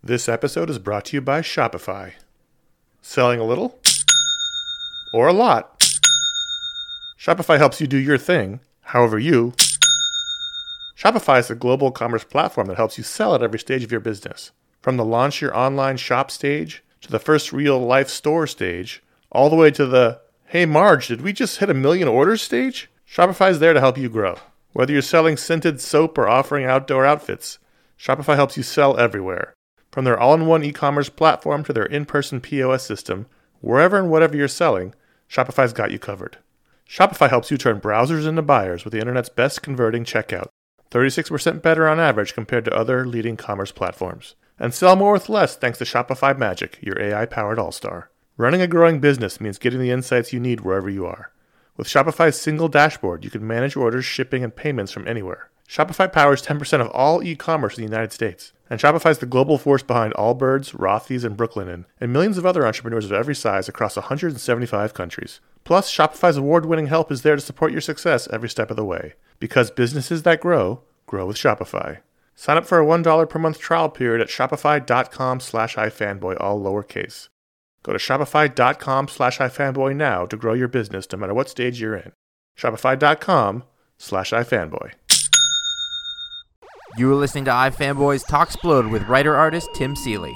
This episode is brought to you by Shopify. Selling a little or a lot? Shopify helps you do your thing, however you. Shopify is a global commerce platform that helps you sell at every stage of your business. From the launch your online shop stage, to the first real-life store stage, all the way to the, hey Marge, did we just hit 1 million orders stage? Shopify is there to help you grow. Whether you're selling scented soap or offering outdoor outfits, Shopify helps you sell everywhere. From their all-in-one e-commerce platform to their in-person POS system, wherever and whatever you're selling, Shopify's got you covered. Shopify helps you turn browsers into buyers with the internet's best converting checkout, 36% better on average compared to other leading commerce platforms. And sell more with less thanks to Shopify Magic, your AI-powered all-star. Running a growing business means getting the insights you need wherever you are. With Shopify's single dashboard, you can manage orders, shipping, and payments from anywhere. Shopify powers 10% of all e-commerce in the United States. And Shopify's the global force behind Allbirds, Rothy's, and Brooklinen, and millions of other entrepreneurs of every size across 175 countries. Plus, Shopify's award-winning help is there to support your success every step of the way. Because businesses that grow, grow with Shopify. Sign up for a $1 per month trial period at shopify.com/ifanboy, all lowercase. Go to shopify.com/ifanboy now to grow your business no matter what stage you're in. Shopify.com/ifanboy. You are listening to iFanboys Talk Explode with writer-artist Tim Seeley.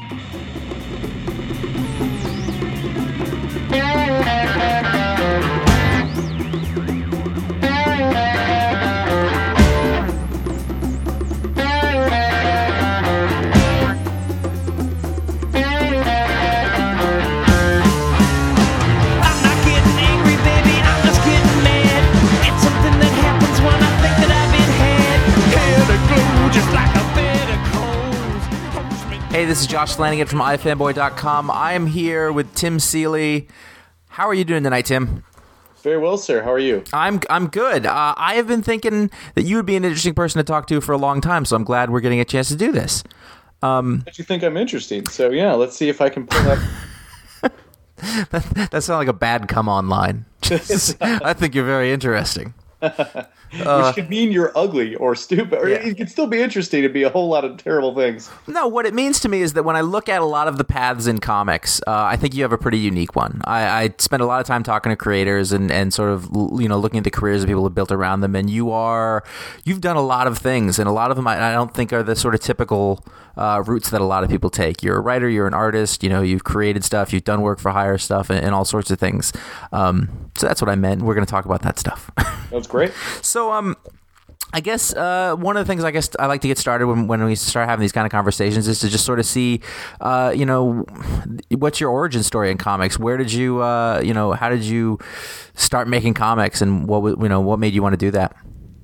Hey, this is Josh Flanagan from iFanboy.com. I am here with Tim Seeley. How are you doing tonight, Tim? Very well, sir. How are you? I'm good. I have been thinking that you would be an interesting person to talk to for a long time, so I'm glad we're getting a chance to do this. But you think I'm interesting, so yeah, let's see if I can pull up. That sounds like a bad come-on line. I think you're very interesting. Which could mean you're ugly or stupid, or it could still be interesting to be a whole lot of terrible things. No, what it means to me is that when I look at a lot of the paths in comics, I think you have a pretty unique one. I spend a lot of time talking to creators and sort of looking at the careers of people who have built around them, and you've done a lot of things, and a lot of them I don't think are the sort of typical routes that a lot of people take. You're a writer, you're an artist, you've created stuff, you've done work for hire stuff, and all sorts of things. So that's what I meant. We're going to talk about that stuff. That's great. So, I guess one of the things I like to get started when we start having these kind of conversations is to just sort of see, what's your origin story in comics? Where did you, how did you start making comics, and what made you want to do that?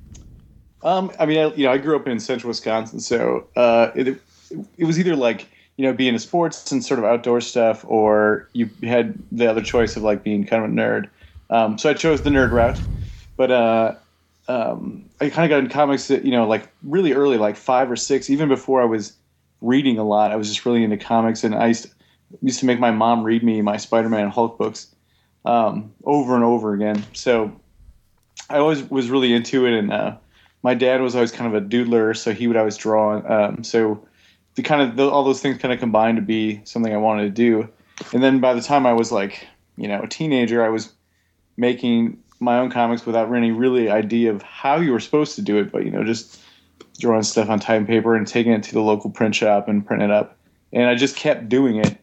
I grew up in central Wisconsin, so it was either like being in sports and sort of outdoor stuff, or you had the other choice of like being kind of a nerd. So I chose the nerd route, but I kind of got into comics, like really early, like 5 or 6, even before I was reading a lot. I was just really into comics, and I used to make my mom read me my Spider-Man and Hulk books over and over again. So I always was really into it, and my dad was always kind of a doodler, so he would always draw. So all those things kind of combined to be something I wanted to do. And then by the time I was like, a teenager, I was making my own comics without any really idea of how you were supposed to do it, but just drawing stuff on type paper and taking it to the local print shop and printing it up. And I just kept doing it,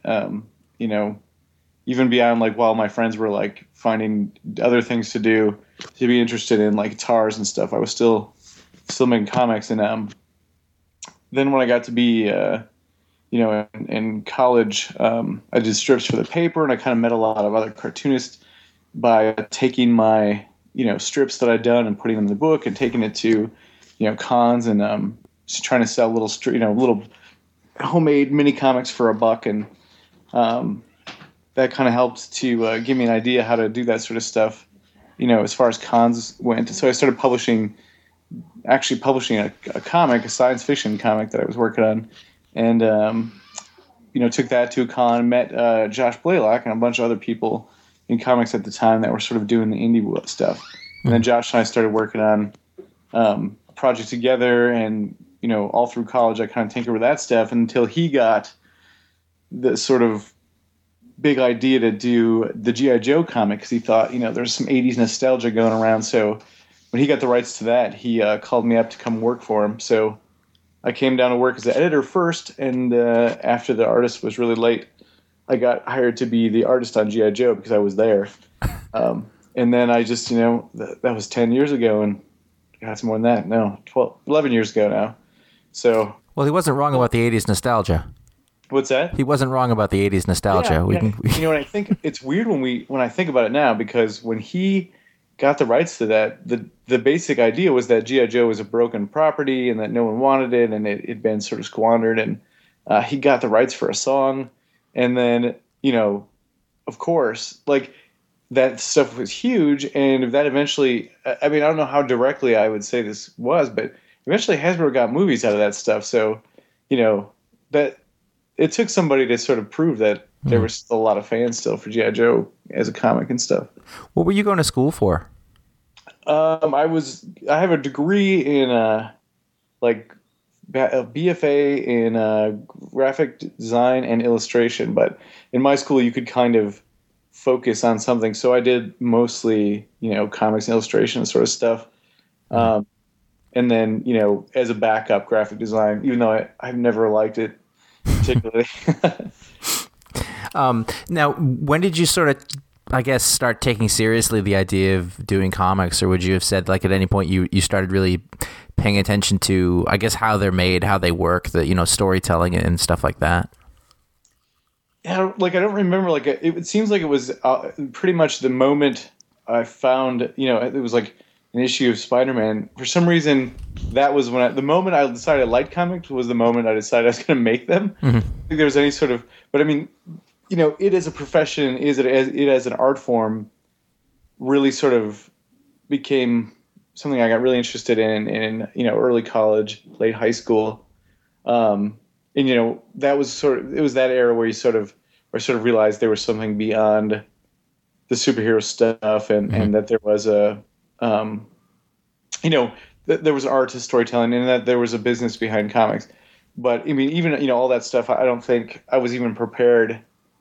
even beyond like while my friends were like finding other things to do, to be interested in like guitars and stuff. I was still making comics. And then when I got to be in college, I did strips for the paper, and I kind of met a lot of other cartoonists by taking my, strips that I'd done and putting them in the book and taking it to, cons and just trying to sell little homemade mini comics for $1. And that kind of helped to give me an idea how to do that sort of stuff, as far as cons went. So I started publishing a comic, a science fiction comic that I was working on, and, took that to a con, met Josh Blaylock and a bunch of other people in comics at the time that were sort of doing the indie stuff. And then Josh and I started working on a project together, and all through college, I kind of tinkered with that stuff until he got the sort of big idea to do the G.I. Joe comic, because he thought, there's some 80s nostalgia going around. So when he got the rights to that, he called me up to come work for him. So I came down to work as the editor first, and after the artist was really late, I got hired to be the artist on G.I. Joe because I was there. And then I just, that was 10 years ago, and God, it's more than that. No, 11 years ago now. So. Well, he wasn't wrong about the 80s nostalgia. What's that? He wasn't wrong about the 80s nostalgia. Yeah. When I think it's weird when I think about it now, because when he got the rights to that, the basic idea was that G.I. Joe was a broken property and that no one wanted it, and it'd been sort of squandered, and he got the rights for a song. And then, of course, like, that stuff was huge, and that eventually, I don't know how directly I would say this was, but eventually Hasbro got movies out of that stuff. So, that it took somebody to sort of prove that there was still a lot of fans still for G.I. Joe as a comic and stuff. What were you going to school for? I have a degree in a BFA in graphic design and illustration, but in my school you could kind of focus on something. So I did mostly, comics and illustration sort of stuff. And then, as a backup, graphic design, even though I've never liked it particularly. Now, when did you sort of, I guess, start taking seriously the idea of doing comics, or would you have said, like, at any point you started really paying attention to, I guess, how they're made, how they work, the, storytelling and stuff like that? Yeah, I don't remember. It seems like it was pretty much the moment I found, it was like an issue of Spider-Man. For some reason, that was the moment I decided I liked comics was the moment I decided I was going to make them. Mm-hmm. I don't think there was any sort of, but it as a profession, it as an art form, really sort of became something I got really interested in early college, late high school. And that was it was that era where I sort of realized there was something beyond the superhero stuff, and that there was there was art to storytelling, and that there was a business behind comics. But even all that stuff, I don't think I was even prepared,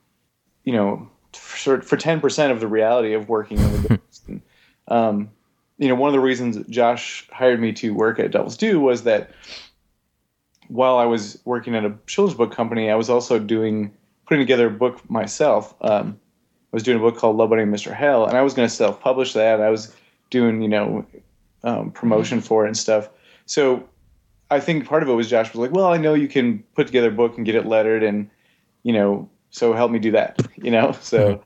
for 10% of the reality of working in the business. And, one of the reasons Josh hired me to work at Devil's Due was that while I was working at a children's book company, I was also putting together a book myself. I was doing a book called Love Bunny and Mr. Hell, and I was going to self-publish that. I was doing, promotion for it and stuff. So I think part of it was Josh was like, well, I know you can put together a book and get it lettered, and, so help me do that, So,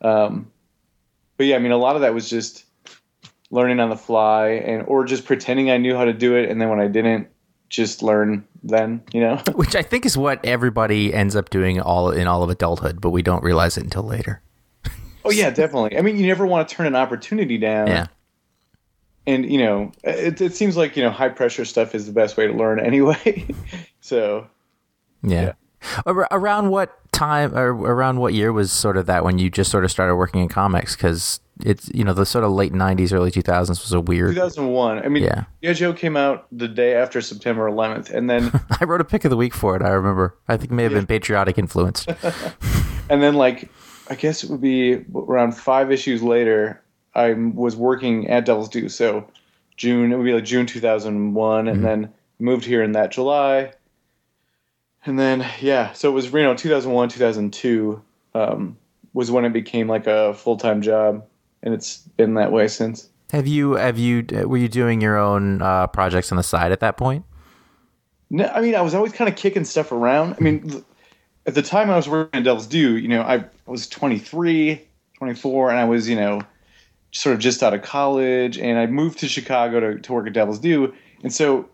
but yeah, a lot of that was just learning on the fly, or just pretending I knew how to do it, and then when I didn't, just learn then, Which I think is what everybody ends up doing in all of adulthood, but we don't realize it until later. Oh yeah, definitely. You never want to turn an opportunity down. Yeah. And it seems like high pressure stuff is the best way to learn anyway. So. Yeah. Around what time or around what year was sort of that when you just sort of started working in comics? Because it's the sort of late 90s, early 2000s was a weird. 2001. Yeah. G.I. Joe came out the day after September 11th, and then I wrote a pick of the week for it. I remember. I think it may have been patriotic influence. And then I guess it would be around 5 issues later, I was working at Devil's Due. So it would be June 2001, and then moved here in that July. And then, so it was, 2001, 2002 was when it became a full-time job, and it's been that way since. Were you doing your own projects on the side at that point? No, I was always kind of kicking stuff around. At the time I was working at Devil's Due, I was 23, 24, and I was, sort of just out of college, and I moved to Chicago to work at Devil's Due. And so,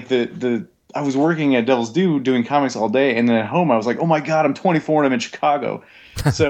I was working at Devil's Due doing comics all day, and then at home I was like, oh my God, I'm 24 and I'm in Chicago. So,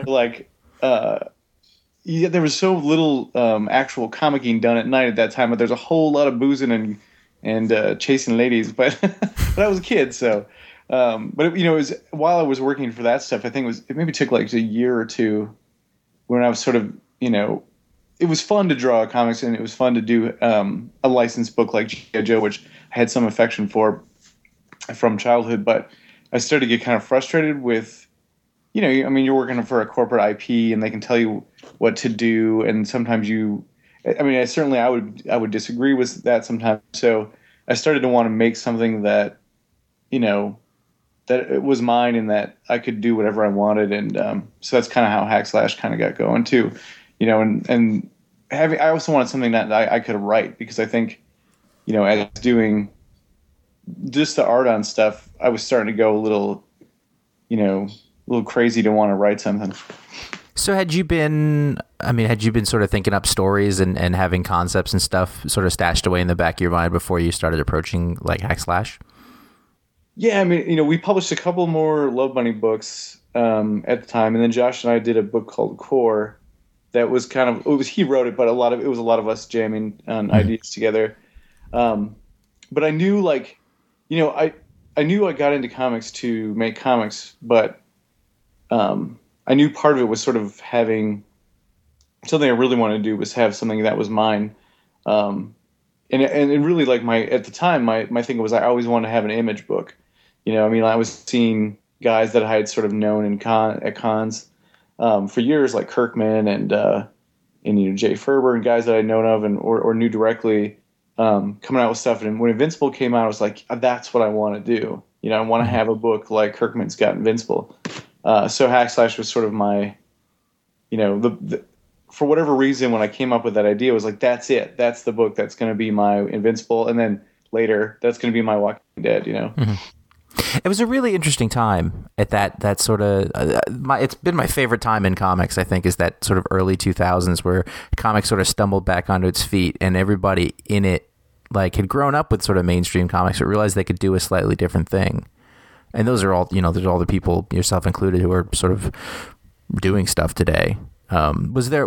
there was so little actual comicking done at night at that time, but there's a whole lot of boozing and chasing ladies. But I was a kid, so. But it was while I was working for that stuff, I think it maybe took a year or two when I was sort of, it was fun to draw comics, and it was fun to do a licensed book like G.I. Joe, which I had some affection for. from childhood, but I started to get kind of frustrated with, I mean, you're working for a corporate IP and they can tell you what to do. And sometimes I would disagree with that sometimes. So I started to want to make something that, that it was mine and that I could do whatever I wanted. And so that's kind of how Hackslash kind of got going too, and I also wanted something that I could write, because I think, as doing just the art on stuff, I was starting to go a little crazy to want to write something. So had you been sort of thinking up stories and having concepts and stuff sort of stashed away in the back of your mind before you started approaching like Hackslash? Yeah, I mean, we published a couple more Love Bunny books at the time, and then Josh and I did a book called Core that was he wrote it, but it was a lot of us jamming on ideas together. But I knew, I knew I got into comics to make comics, but I knew part of it was sort of having something I really wanted to do was have something that was mine. And really, at the time, my thing was I always wanted to have an Image book. I was seeing guys that I had sort of known at cons for years, like Kirkman and Jay Ferber, and guys that I'd known of or knew directly, coming out with stuff. And when Invincible came out, I was like, that's what I want to do. I want to have a book like Kirkman's got Invincible. So Hackslash was sort of my, for whatever reason, when I came up with that idea, it was like, that's it. That's the book that's going to be my Invincible. And then later, that's going to be my Walking Dead, Mm-hmm. It was a really interesting time at that sort of, it's been my favorite time in comics, I think, is that sort of early 2000s where comics sort of stumbled back onto its feet and everybody in it had grown up with sort of mainstream comics but realized they could do a slightly different thing. And those are all, there's all the people, yourself included, who are sort of doing stuff today. I'm wondering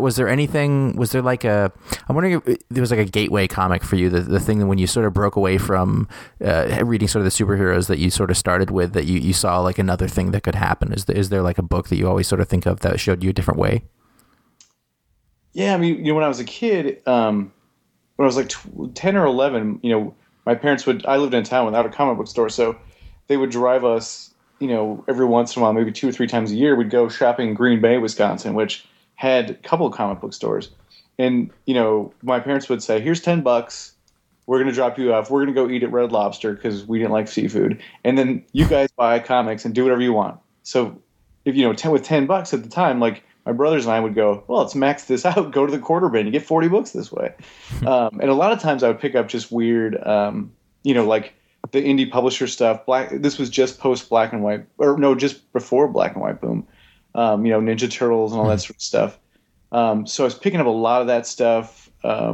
if there was like a gateway comic for you, the thing that when you sort of broke away from reading sort of the superheroes that you sort of started with, that you saw like another thing that could happen. Is there like a book that you always sort of think of that showed you a different way? Yeah, I mean, when I was a kid, when I was like 10 or 11, my parents I lived in a town without a comic book store, so they would drive us, every once in a while, maybe 2 or 3 times a year, we'd go shopping in Green Bay, Wisconsin, which had a couple of comic book stores. And, my parents would say, here's $10. We're going to drop you off. We're going to go eat at Red Lobster because we didn't like seafood. And then you guys buy comics and do whatever you want. So if, with $10 at the time, like my brothers and I would go, well, let's max this out. Go to the quarter bin. You get 40 books this way. And a lot of times I would pick up just weird, like the indie publisher stuff. This was just post Black and White, or no, just before Black and White boom. Ninja Turtles and all that sort of stuff. So I was picking up a lot of that stuff.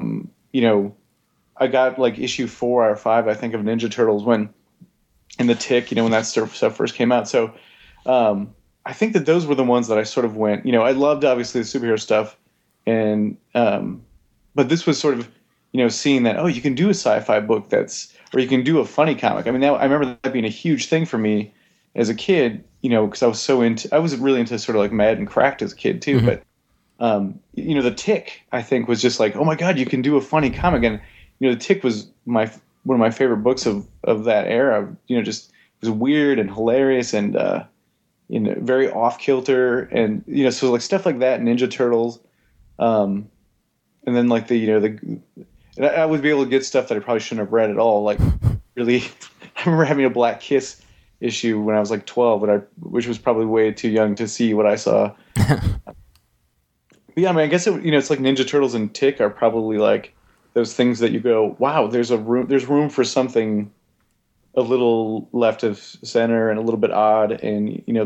I got like issue 4 or 5, I think, of Ninja Turtles in the Tick, when that stuff first came out. So I think that those were the ones that I sort of went, I loved obviously the superhero stuff. And, but this was sort of, seeing that, you can do a sci-fi book or you can do a funny comic. I mean, I remember that being a huge thing for me as a kid, because I was really into sort of like Mad and Cracked as a kid too. Mm-hmm. But, the Tick, I think, was just like, oh my God, you can do a funny comic. And, the Tick was one of my favorite books of that era. Just it was weird and hilarious and, very off kilter. And, so like stuff like that, Ninja Turtles. And then like and I would be able to get stuff that I probably shouldn't have read at all. Like really, I remember having a Black Kiss issue when I was like 12, which was probably way too young to see what I saw. Yeah, I mean, I guess it's like Ninja Turtles and Tick are probably like those things that you go, wow, there's room for something a little left of center and a little bit odd, and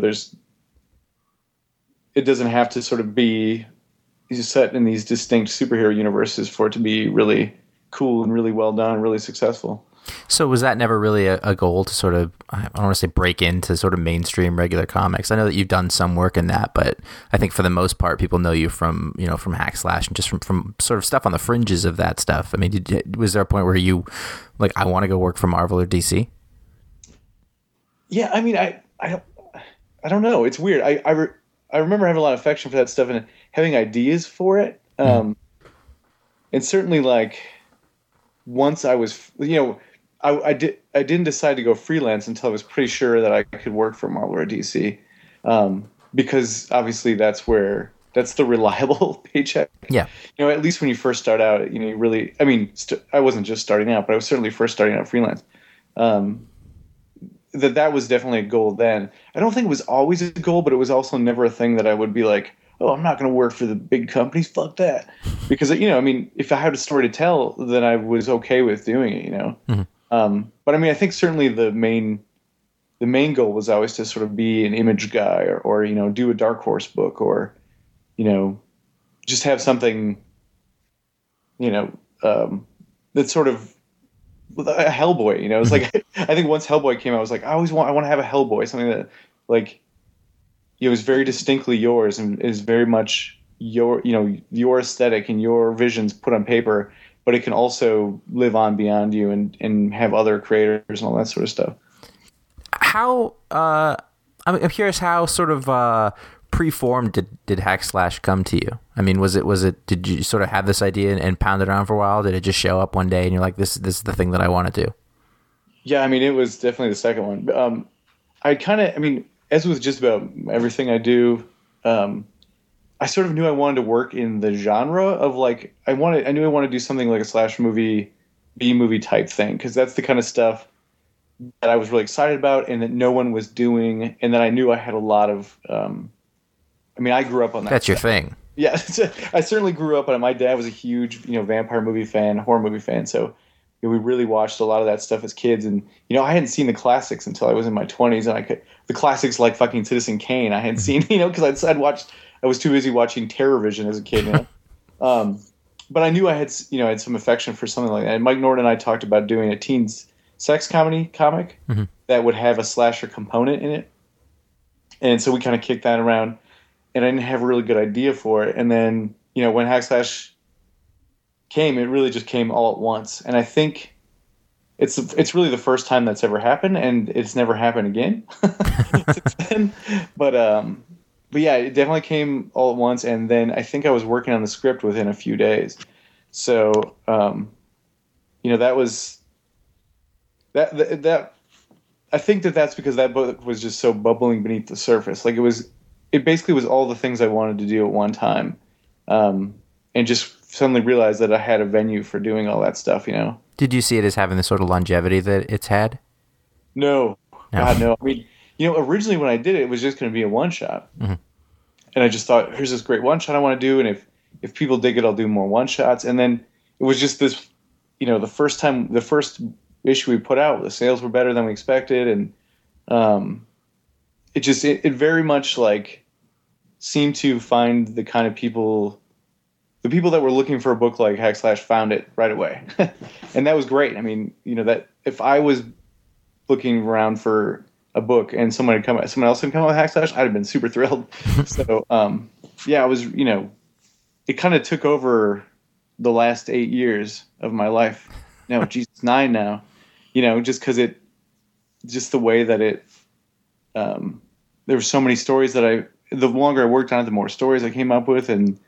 it doesn't have to sort of be set in these distinct superhero universes for it to be really cool and really well done, really successful. So was that never really a goal to sort of, I don't want to say break into sort of mainstream regular comics? I know that you've done some work in that, but I think for the most part, people know you from Hackslash and just from sort of stuff on the fringes of that stuff. I mean, was there a point where you like, I want to go work for Marvel or DC? Yeah, I mean, I don't know. It's weird. I remember having a lot of affection for that stuff and having ideas for it. And certainly like once I was, I didn't decide to go freelance until I was pretty sure that I could work for Marvel or DC, because obviously that's the reliable paycheck. Yeah. At least when you first start out, you really, I mean, I wasn't just starting out, but I was certainly first starting out freelance. That was definitely a goal then. I don't think it was always a goal, but it was also never a thing that I would be like, oh, I'm not going to work for the big companies. Fuck that. Because, I mean, if I had a story to tell, then I was okay with doing it, Mm-hmm. But I mean, I think certainly the main goal was always to sort of be an Image guy or do a Dark Horse book or, just have something, that's sort of a Hellboy, it's like, I think once Hellboy came out, I was like, I want to have a Hellboy, something that like, it was very distinctly yours and is very much your aesthetic and your visions put on paper, but it can also live on beyond you and have other creators and all that sort of stuff. How, I'm curious how sort of, pre-formed did Hack Slash come to you? I mean, was it did you sort of have this idea and pound it around for a while? Did it just show up one day and you're like, this is the thing that I want to do? Yeah, I mean, it was definitely the second one. As with just about everything I do, I sort of knew I wanted to work in the genre of like, I knew I wanted to do something like a slash movie, B-movie type thing, because that's the kind of stuff that I was really excited about and that no one was doing, and that I knew I had a lot of I grew up on that. That's stuff. your thing. Yeah, I certainly grew up on it. My dad was a huge, vampire movie fan, horror movie fan. So we really watched a lot of that stuff as kids. And, I hadn't seen the classics until I was in my 20s. And the classics like fucking Citizen Kane, I hadn't seen, because I was too busy watching Terror Vision as a kid, But I knew I had some affection for something like that. And Mike Norton and I talked about doing a teens sex comedy comic mm-hmm. that would have a slasher component in it. And so we kind of kicked that around. And I didn't have a really good idea for it. And then, when Hack Slash came, it really just came all at once. And I think it's really the first time that's ever happened, and it's never happened again since then. But yeah, it definitely came all at once. And then I think I was working on the script within a few days. So, that was that. I think that's because that book was just so bubbling beneath the surface. Like it basically was all the things I wanted to do at one time, and just suddenly realized that I had a venue for doing all that stuff. Did you see it as having the sort of longevity that it's had? No. God, no. I mean, originally when I did it, it was just going to be a one shot, mm-hmm. and I just thought, here's this great one shot I want to do, and if people dig it, I'll do more one shots. And then it was just this, the first issue we put out, the sales were better than we expected, and it very much like seemed to find the kind of people, the people that were looking for a book like Hack Slash found it right away. And that was great. I mean, that if I was looking around for a book and someone else had come out with Hack Slash, I'd have been super thrilled. So, yeah, I was, it kind of took over the last 8 years of my life. No, Jesus, 9 now, just because just the way that it, there were so many stories that the longer I worked on it, the more stories I came up with. And,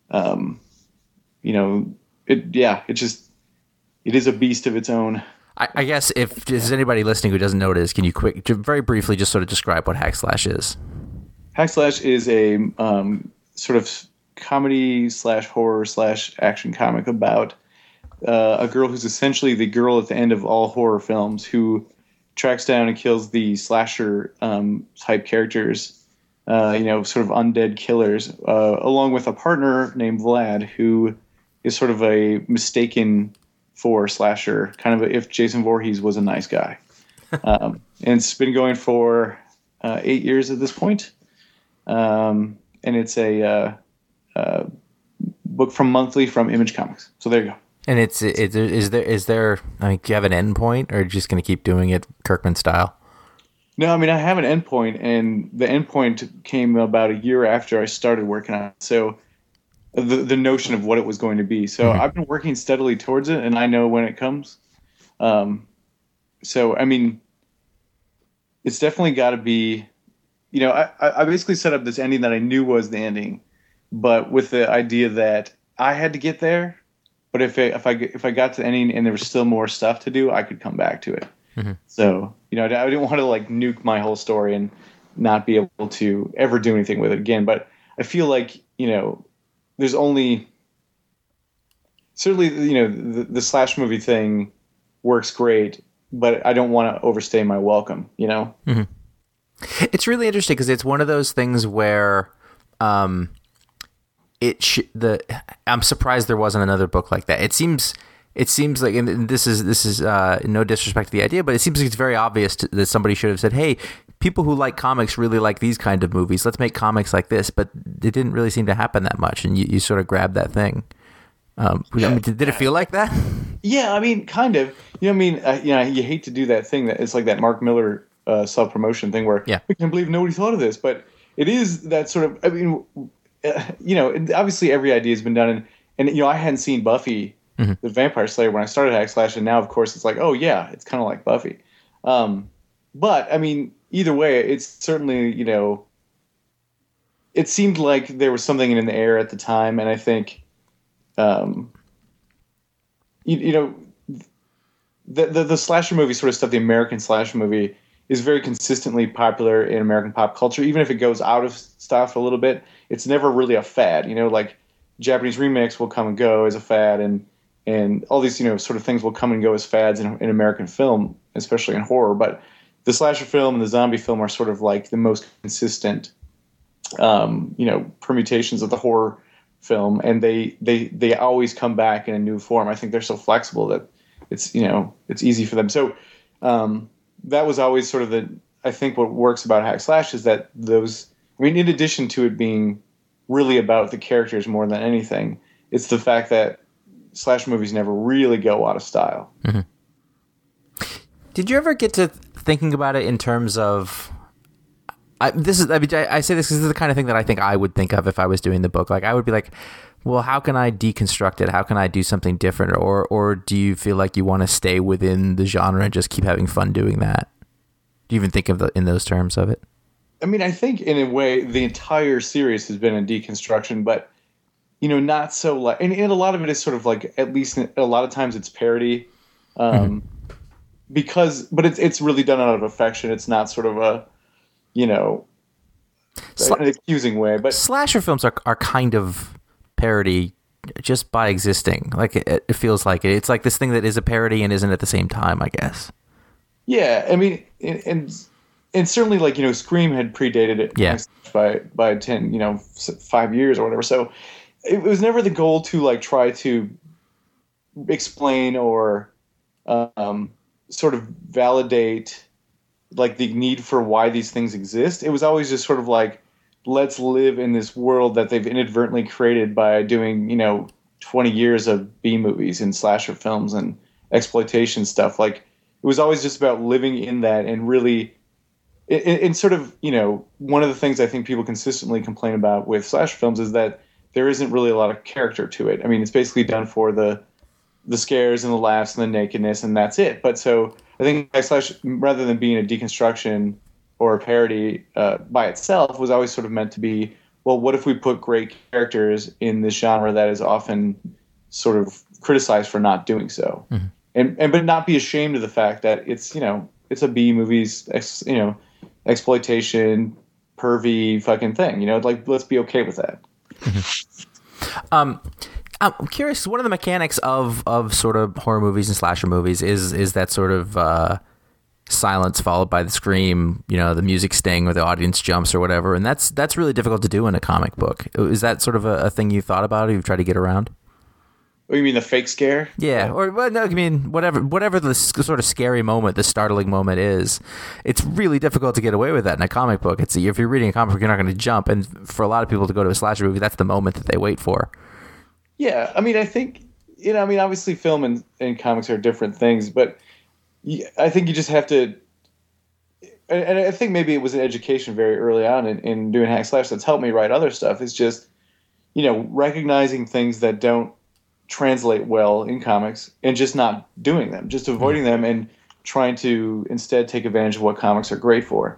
it is a beast of its own. I guess if there's anybody listening who doesn't know what it is, can you very briefly just sort of describe what Hack Slash is? Hack Slash is a sort of comedy / horror / action comic about a girl who's essentially the girl at the end of all horror films who tracks down and kills the slasher type characters, sort of undead killers, along with a partner named Vlad, who is sort of a mistaken for slasher, kind of if Jason Voorhees was a nice guy. And it's been going for 8 years at this point. And it's a book from monthly from Image Comics. So there you go. And is there I mean, do you have an end point, or are you just going to keep doing it Kirkman style? No, I mean, I have an end point, and the end point came about a year after I started working on it. So the notion of what it was going to be. So I've been working steadily towards it, and I know when it comes. So, I mean, it's definitely got to be, I basically set up this ending that I knew was the ending, but with the idea that I had to get there, But if I got to the ending and there was still more stuff to do, I could come back to it. Mm-hmm. So, you know, I didn't want to like nuke my whole story and not be able to ever do anything with it again. But I feel like, you know, there's only certainly, you know, the slash movie thing works great, but I don't want to overstay my welcome, you know? Mm-hmm. It's really interesting because it's one of those things where I'm surprised there wasn't another book like that. It seems like, and this is no disrespect to the idea, but it seems like it's very obvious that somebody should have said, hey, people who like comics really like these kind of movies. Let's make comics like this. But it didn't really seem to happen that much, and you sort of grabbed that thing. I mean, did it feel like that? Yeah, I mean, kind of. You know, I mean, you know, you hate to do that thing that it's like that Mark Miller self-promotion thing where I can't believe nobody thought of this, but it is that sort of. I mean, you know, obviously every idea has been done, and you know, I hadn't seen Buffy the Vampire Slayer when I started Hack Slash, and now of course it's like, oh yeah, it's kind of like Buffy. But I mean, either way, it's certainly, you know, it seemed like there was something in the air at the time, and I think. You know, the slasher movie sort of stuff, the American slasher movie, is very consistently popular in American pop culture. Even if it goes out of stuff a little bit, it's never really a fad. You know, like Japanese remakes will come and go as a fad, and all these, you know, sort of things will come and go as fads in American film, especially in horror. But the slasher film and the zombie film are sort of like the most consistent, you know, permutations of the horror film, and they always come back in a new form. I think they're so flexible that it's, you know, it's easy for them. So that was always sort of I think what works about Hack Slash is that those, I mean, in addition to it being really about the characters more than anything, it's the fact that slash movies never really go out of style. Mm-hmm. Did you ever get to thinking about it in terms of I say this because this is the kind of thing that I think I would think of if I was doing the book. Like, I would be like, well, how can I deconstruct it? How can I do something different? Or do you feel like you want to stay within the genre and just keep having fun doing that? Do you even think of in those terms of it? I mean, I think in a way the entire series has been a deconstruction, but, you know, not so like, and a lot of it is sort of like, at least a lot of times it's parody, because, but it's really done out of affection. It's not sort of a, you know, an accusing way. But slasher films are kind of parody just by existing. Like it feels like it. It's like this thing that is a parody and isn't at the same time, I guess. Yeah, I mean, and certainly, like, you know, Scream had predated it by 10, you know, 5 years or whatever. So it was never the goal to like try to explain or sort of validate like the need for why these things exist. It was always just sort of like, let's live in this world that they've inadvertently created by doing, you know, 20 years of B movies and slasher films and exploitation stuff. Like, it was always just about living in that, and really, and sort of, you know, one of the things I think people consistently complain about with slasher films is that there isn't really a lot of character to it. I mean, it's basically done for the scares and the laughs and the nakedness, and that's it. But so I think Hack Slash, rather than being a deconstruction or a parody by itself, was always sort of meant to be, well, what if we put great characters in this genre that is often sort of criticized for not doing so, but not be ashamed of the fact that it's, you know, it's a B movies, you know, exploitation, pervy fucking thing, you know, like, let's be okay with that. I'm curious, one of the mechanics of sort of horror movies and slasher movies is that sort of silence followed by the scream, you know, the music sting or the audience jumps or whatever, and that's really difficult to do in a comic book. Is that sort of a thing you thought about, or you've tried to get around? Oh, you mean the fake scare? Yeah, or well, no, I mean whatever the sort of scary moment, the startling moment is, it's really difficult to get away with that in a comic book. It's, if you're reading a comic book, you're not going to jump, and for a lot of people to go to a slasher movie, that's the moment that they wait for. Yeah, I mean, I think, you know, I mean, obviously film and comics are different things, but I think you just have to, and I think maybe it was an education very early on in doing Hack Slash that's helped me write other stuff. It's just, you know, recognizing things that don't translate well in comics and just not doing them, just avoiding them and trying to instead take advantage of what comics are great for.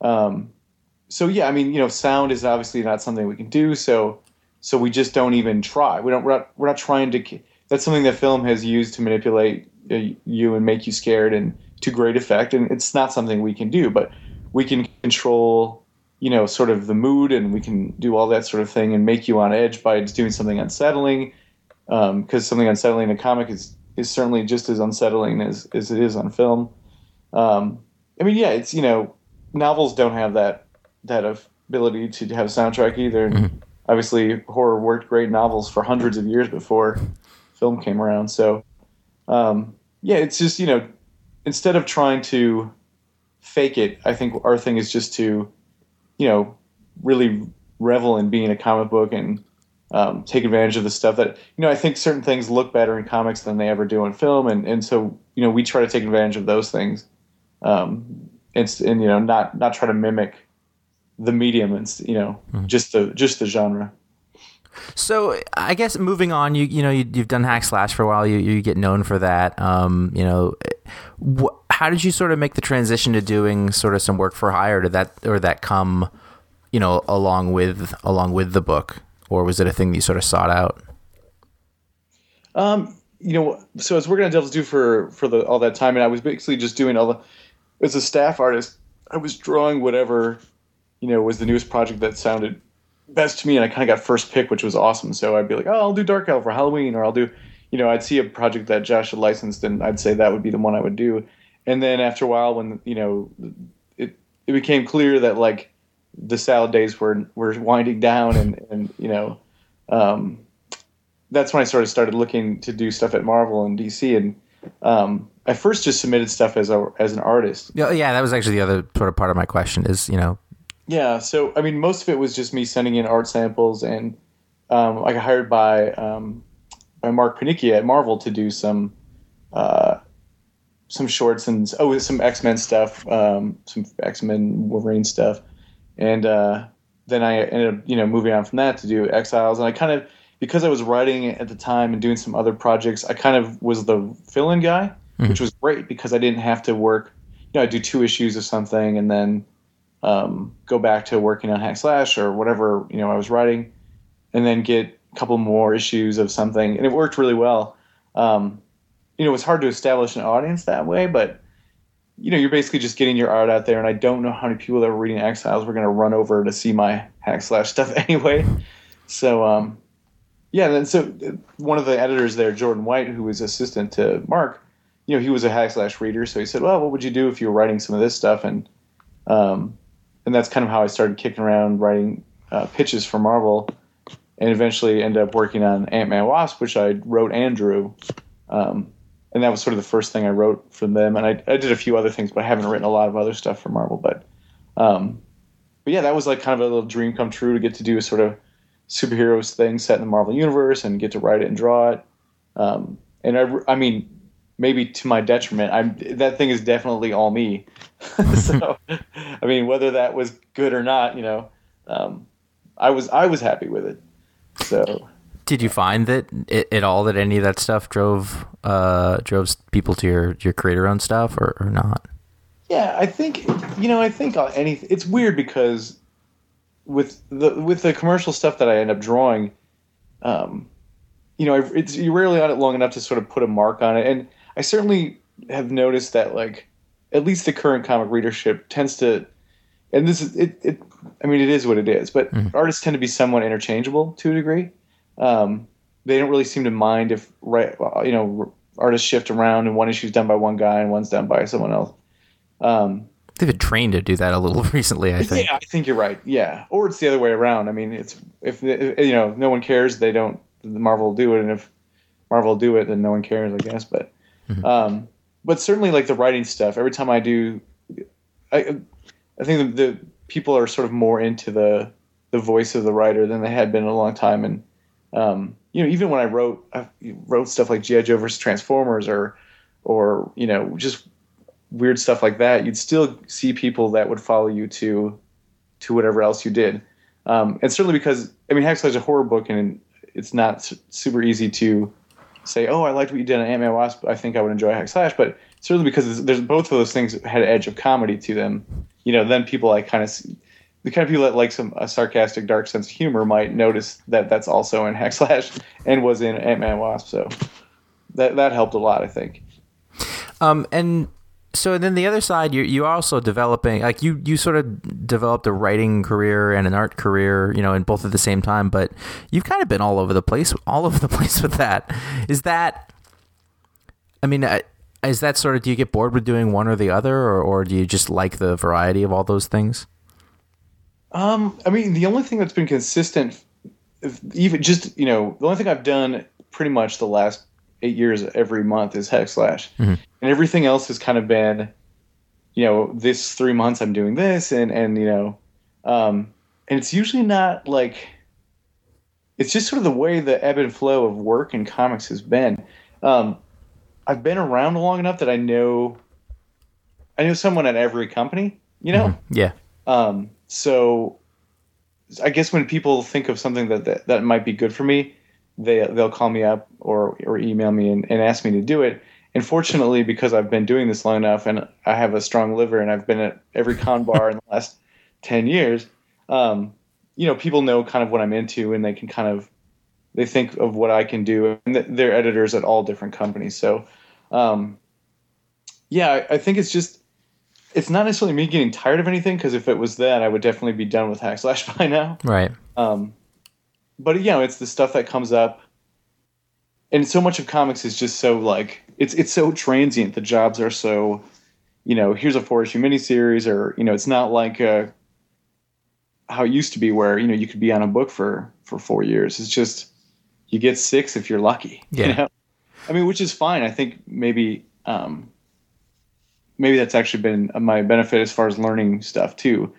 So yeah, I mean, you know, sound is obviously not something we can do. So we just don't even try. We're not trying to. that's something that film has used to manipulate you and make you scared, and to great effect. And it's not something we can do, but we can control, sort of the mood, and we can do all that sort of thing and make you on edge by just doing something unsettling. Because something unsettling in a comic is certainly just as unsettling as it is on film. It's, novels don't have that ability to have a soundtrack either. And obviously, horror worked great in novels for hundreds of years before film came around. So, it's just, instead of trying to fake it, I think our thing is just to, really revel in being a comic book and take advantage of the stuff that, I think certain things look better in comics than they ever do in film. And so, we try to take advantage of those things. And not try to mimic the medium and, just the genre. So I guess moving on, you've done hack slash for a while. You get known for that. How did you sort of make the transition to doing sort of some work for hire? Did that come, along with the book, or was it a thing that you sort of sought out? So I was working on Devil's Due for all that time, and I was basically just doing as a staff artist, I was drawing whatever, was the newest project that sounded best to me, and I kind of got first pick, which was awesome. So I'd be like, I'll do Dark Elf for Halloween, or I'll do, I'd see a project that Josh had licensed, and I'd say that would be the one I would do. And then after a while, when, it became clear that, like, the salad days were winding down, and that's when I started looking to do stuff at Marvel and DC. And I first just submitted stuff as an artist. Yeah, that was actually the other sort of part of my question is, Yeah, so most of it was just me sending in art samples, and I got hired by Mark Panicchia at Marvel to do some shorts and some X-Men stuff, some X-Men Wolverine stuff, and then I ended up moving on from that to do Exiles, and I kind of, because I was writing at the time and doing some other projects, I kind of was the fill-in guy, which was great because I didn't have to work. I'd do 2 issues of something and then go back to working on Hack Slash or whatever I was writing, and then get a couple more issues of something, and it worked really well. It was hard to establish an audience that way, but you're basically just getting your art out there, and I don't know how many people that were reading Exiles were going to run over to see my Hack Slash stuff anyway. So then so one of the editors there, Jordan White, who was assistant to Mark, he was a Hack Slash reader, so he said, well, what would you do if you were writing some of this stuff? And that's kind of how I started kicking around writing pitches for Marvel, and eventually ended up working on Ant-Man Wasp, which I wrote and drew. And that was sort of the first thing I wrote for them. And I did a few other things, but I haven't written a lot of other stuff for Marvel. But yeah, that was like kind of a little dream come true to get to do a sort of superheroes thing set in the Marvel universe and get to write it and draw it. And I mean, maybe to my detriment, that thing is definitely all me. So, I mean, whether that was good or not, I was happy with it. So, did you find that at all that any of that stuff drove people to your creator-owned stuff or not? Yeah, I think it's weird because with the commercial stuff that I end up drawing, you're rarely on it long enough to sort of put a mark on it. And I certainly have noticed that, like, at least the current comic readership tends to, and this is it. I mean, it is what it is. But artists tend to be somewhat interchangeable to a degree. They don't really seem to mind if artists shift around and one issue's done by one guy and one's done by someone else. They've been trained to do that a little recently, I think. Yeah, I think you're right. Yeah, or it's the other way around. I mean, it's if no one cares, they don't. Marvel will do it, and if Marvel will do it, then no one cares, I guess. But but certainly, like, the writing stuff, every time I do, I think the people are sort of more into the voice of the writer than they had been in a long time. And even when I wrote stuff like G.I. Joe versus Transformers or just weird stuff like that, you'd still see people that would follow you to whatever else you did. And certainly because, I mean, Hack Slash is a horror book, and it's not super easy to say, oh, I liked what you did on Ant-Man Wasp, I think I would enjoy Hack Slash. But certainly because there's both of those things had an edge of comedy to them. Then people the kind of people that like a sarcastic, dark sense of humor might notice that that's also in Hack Slash and was in Ant-Man Wasp. So that helped a lot, I think. And so then the other side, you also developing, like you sort of developed a writing career and an art career, in both at the same time, but you've kind of been all over the place with that. Is that sort of, do you get bored with doing one or the other, or do you just like the variety of all those things? The only thing that's been consistent, even just, the only thing I've done pretty much the last 8 years every month is Hackslash. Mm-hmm. And everything else has kind of been, this 3 months I'm doing this and it's usually not like, it's just sort of the way the ebb and flow of work and comics has been. I've been around long enough that I know someone at every company, Mm-hmm. Yeah. So I guess when people think of something that might be good for me, they'll call me up or email me and ask me to do it. And fortunately, because I've been doing this long enough and I have a strong liver and I've been at every con bar in the last 10 years, people know kind of what I'm into and they can they think of what I can do. And they're editors at all different companies. So, I think it's not necessarily me getting tired of anything, because if it was that, I would definitely be done with Hackslash by now. Right. But it's the stuff that comes up, and so much of comics is just so like it's so transient. The jobs are so, here's a 4-issue miniseries, or it's not like how it used to be where you could be on a book for 4 years. It's just you get 6 if you're lucky. Yeah. Which is fine. I think maybe that's actually been my benefit as far as learning stuff too,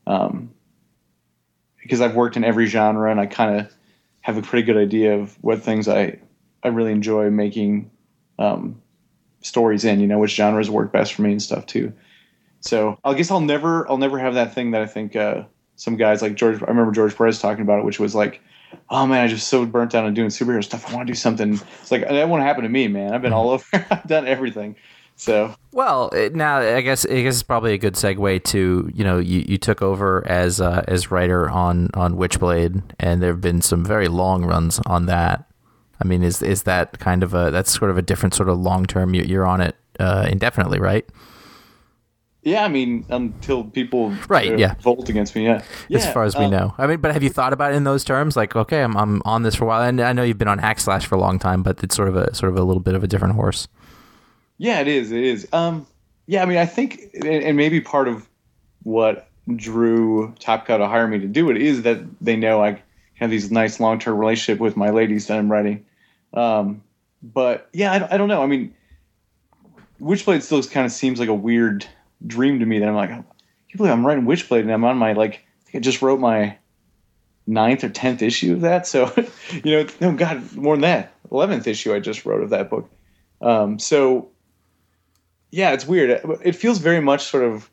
because I've worked in every genre and I kind of have a pretty good idea of what things I really enjoy making stories in, which genres work best for me and stuff too. So I guess I'll never have that thing that I think some guys like I remember George Perez talking about it, which was like, oh man, I just so burnt out on doing superhero stuff. I want to do something. It's like, that won't happen to me, man. I've been all over. I've done everything. So now I guess it's probably a good segue to you took over as writer on Witchblade, and there have been some very long runs on that. Is that kind of that's sort of a different sort of long term? You're on it indefinitely, right? Yeah, until people vote against me. Yeah, as far as we know. But have you thought about it in those terms? Like, okay, I'm on this for a while, and I know you've been on Hackslash for a long time, but it's sort of a little bit of a different horse. Yeah, it is. It is. I think, and maybe part of what drew Top Cow to hire me to do it is that they know I have these nice long-term relationship with my ladies that I'm writing. But yeah, I don't know. Witchblade still kind of seems like a weird dream to me that I'm like, I can't believe I'm writing Witchblade and I'm on my, I think I just wrote my 9th or 10th issue of that. So, no, God, more than that. 11th issue I just wrote of that book. So yeah, it's weird. It feels very much sort of,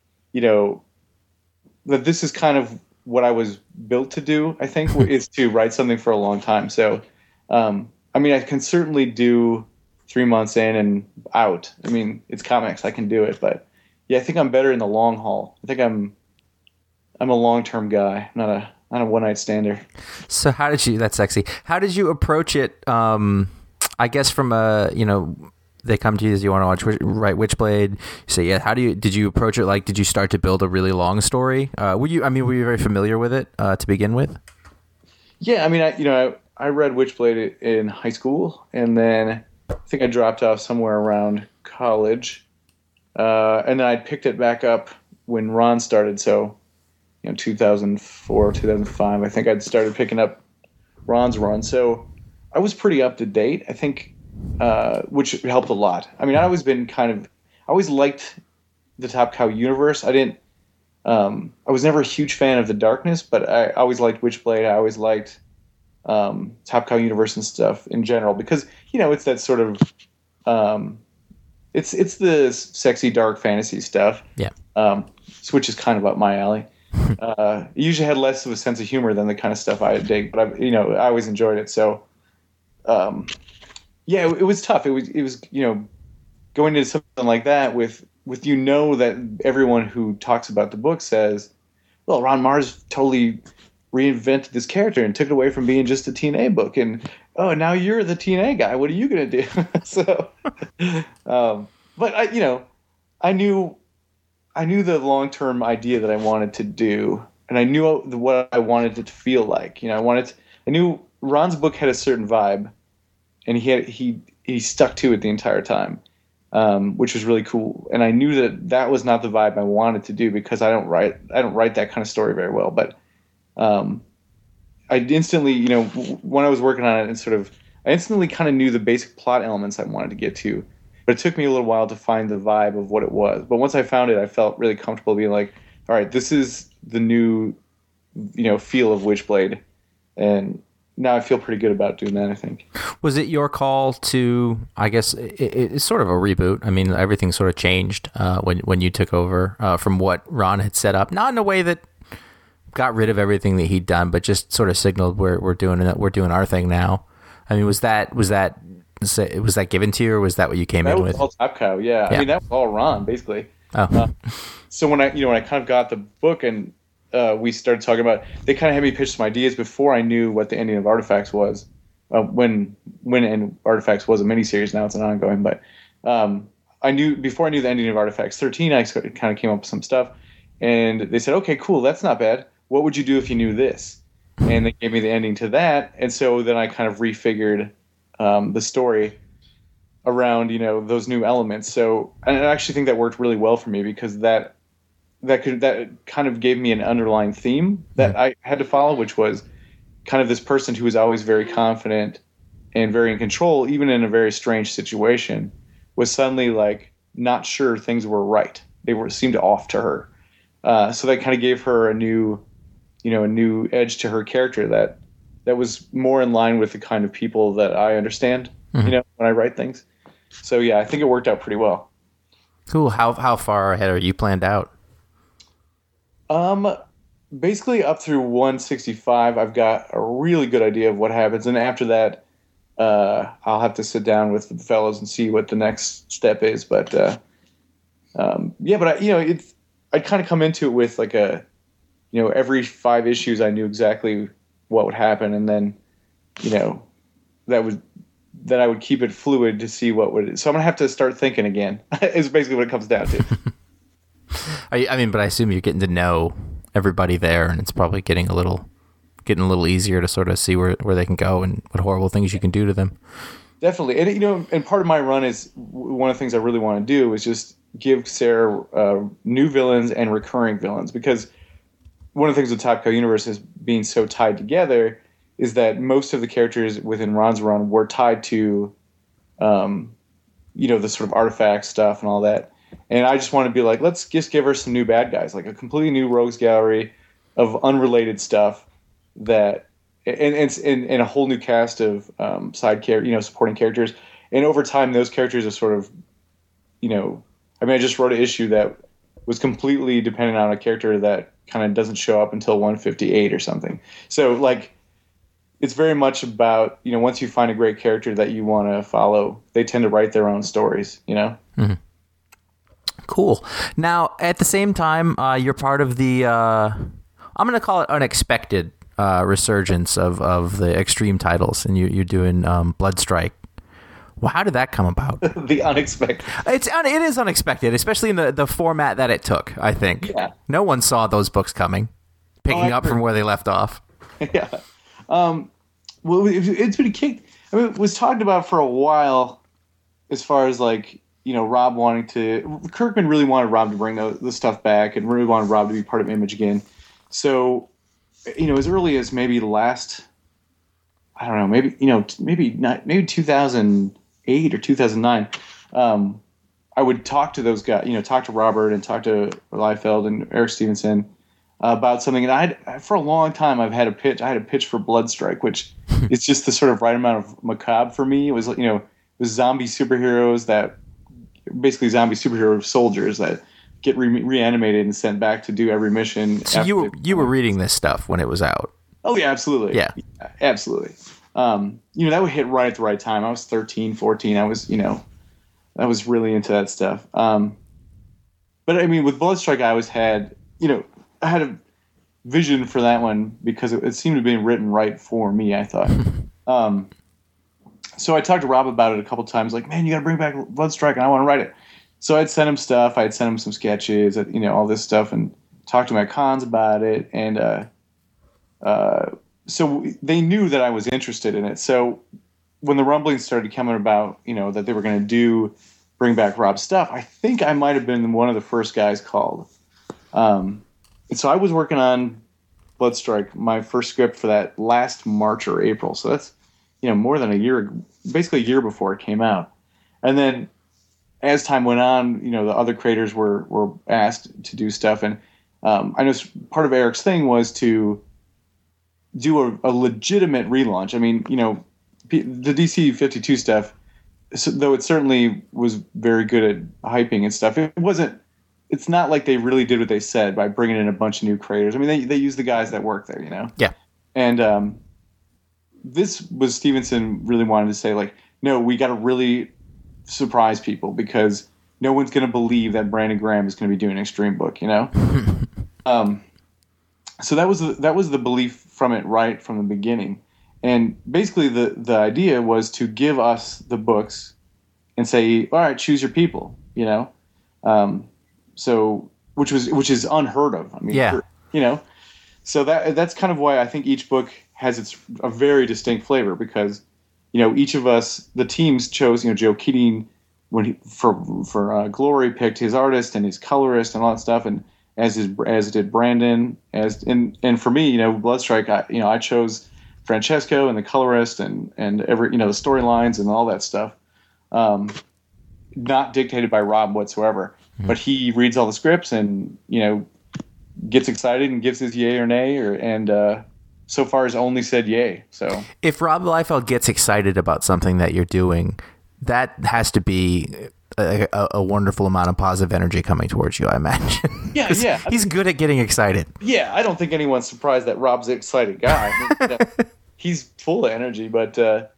that this is kind of what I was built to do, I think, is to write something for a long time. So, I can certainly do 3 months in and out. It's comics. I can do it. But yeah, I think I'm better in the long haul. I think I'm a long-term guy, not a one-night stander. So that's sexy. How did you approach it? I guess from they come to you as you want to write Witchblade. You say, yeah. Did you approach it? Like, did you start to build a really long story? Were you very familiar with it to begin with? Yeah, I read Witchblade in high school, and then I think I dropped off somewhere around college, and then I picked it back up when Ron started. So, 2004, 2005, I think I'd started picking up Ron's run. So I was pretty up to date, I think, which helped a lot. I always liked the Top Cow universe. I was never a huge fan of the Darkness, but I always liked Witchblade. I always liked Top Cow universe and stuff in general, because it's that sort of it's the sexy dark fantasy stuff. Yeah. Which is kind of up my alley. It usually had less of a sense of humor than the kind of stuff I dig, but I always enjoyed it. So, it was tough. It was going into something like that with that everyone who talks about the book says, well, Ron Marz totally reinvented this character and took it away from being just a TNA book. And oh, now you're the TNA guy. What are you going to do? So, but I knew the long-term idea that I wanted to do, and I knew what I wanted it to feel like. I knew Ron's book had a certain vibe, and he stuck to it the entire time, which was really cool. And I knew that was not the vibe I wanted to do, because I don't write that kind of story very well. But I instantly, when I was working on it, I instantly kind of knew the basic plot elements I wanted to get to. But it took me a little while to find the vibe of what it was. But once I found it, I felt really comfortable being like, all right, this is the new, feel of Witchblade. And now I feel pretty good about doing that, I think. Was it your call to, I guess, it's sort of a reboot. I mean, everything sort of changed when you took over from what Ron had set up. Not in a way that got rid of everything that he'd done, but just sort of signaled we're doing our thing now. I mean, was that given to you, or was that what you came in with? That was all Top Cow, yeah. I mean, that was all Ron, basically. Oh. So when I kind of got the book and we started talking about, they kind of had me pitch some ideas before I knew what the ending of Artifacts was. When Artifacts was a miniseries, now it's an ongoing. But before I knew the ending of Artifacts 13, I kind of came up with some stuff, and they said, "Okay, cool, that's not bad. What would you do if you knew this?" And they gave me the ending to that, and so then I kind of refigured the story around those new elements. So, and I actually think that worked really well for me, because that kind of gave me an underlying theme that I had to follow, which was kind of this person who was always very confident and very in control, even in a very strange situation, was suddenly like not sure things were right. They seemed off to her. So that kind of gave her a new edge to her character that was more in line with the kind of people that I understand, when I write things. So yeah, I think it worked out pretty well. Cool. How far ahead are you planned out? Basically up through 165, I've got a really good idea of what happens, and after that, I'll have to sit down with the fellows and see what the next step is. But I'd kind of come into it with like every 5 issues I knew exactly what would happen, and then that I would keep it fluid to see what would. So I'm gonna have to start thinking again. Is basically what it comes down to. But I assume you're getting to know everybody there, and it's probably getting a little easier to sort of see where they can go and what horrible things you can do to them. Definitely, and and part of my run is one of the things I really want to do is just give Sarah new villains and recurring villains, because one of the things with Top Cow Universe is being so tied together is that most of the characters within Ron's run were tied to, the sort of artifact stuff and all that. And I just want to be like, let's just give her some new bad guys, like a completely new rogues gallery of unrelated stuff and a whole new cast of side supporting characters. And over time, those characters are sort of, I just wrote an issue that was completely dependent on a character that kind of doesn't show up until 158 or something. So like, it's very much about, once you find a great character that you want to follow, they tend to write their own stories, Mm-hmm. Cool. Now, at the same time, you're part of the, I'm going to call it unexpected resurgence of the extreme titles, and you're doing Bloodstrike. Well, how did that come about? The unexpected. It is unexpected, especially in the format that it took, I think. Yeah. No one saw those books coming, picking up from where they left off. Yeah. Well, it's been kicked. It was talked about for a while as far as like, Rob wanting to. Kirkman really wanted Rob to bring the stuff back and really wanted Rob to be part of Image again. So, as early as maybe last, I don't know, maybe 2008 or 2009, I would talk to those guys, talk to Robert and talk to Liefeld and Eric Stevenson about something. And for a long time, I had a pitch for Bloodstrike, which is just the sort of right amount of macabre for me. It was, it was zombie superheroes basically zombie superhero soldiers that get reanimated and sent back to do every mission. So you were reading this stuff when it was out? Oh yeah, absolutely. Yeah, absolutely. That would hit right at the right time. I was 13, 14. I was really into that stuff. But with Bloodstrike, I always had, I had vision for that one because it seemed to be written right for me, I thought. So I talked to Rob about it a couple times, like, man, you got to bring back Bloodstrike, and I want to write it. So I'd send him stuff. I'd send him some sketches, all this stuff, and talk to my cons about it. And so they knew that I was interested in it. So when the rumblings started coming about, that they were going to bring back Rob's stuff, I think I might have been one of the first guys called. And so I was working on Bloodstrike, my first script, for that last March or April. So that's, more than a year, basically a year before it came out. And then as time went on, the other creators were asked to do stuff. And I know part of Eric's thing was to do a legitimate relaunch. I mean, the DC 52 stuff, though it certainly was very good at hyping and stuff, it's not like they really did what they said by bringing in a bunch of new creators. I mean, they use the guys that work there, Yeah. And this was Stevenson really wanted to say, like, no, we got to really surprise people because no one's going to believe that Brandon Graham is going to be doing an Extreme book, So that was the belief from it right from the beginning. And basically the idea was to give us the books and say, all right, choose your people, so which is unheard of. I mean, yeah. So that's kind of why I think each book has a very distinct flavor because, each of us, the teams chose, Joe Keating for Glory picked his artist and his colorist and all that stuff. And as did Brandon, and for me, Bloodstrike, I chose Francesco and the colorist and every, the storylines and all that stuff. Not dictated by Rob whatsoever, but he reads all the scripts and, gets excited and gives his yay or nay and so far has only said yay. So if Rob Liefeld gets excited about something that you're doing, that has to be a wonderful amount of positive energy coming towards you, I imagine. Yeah. He's good at getting excited. Yeah, I don't think anyone's surprised that Rob's an excited guy. I mean, he's full of energy, but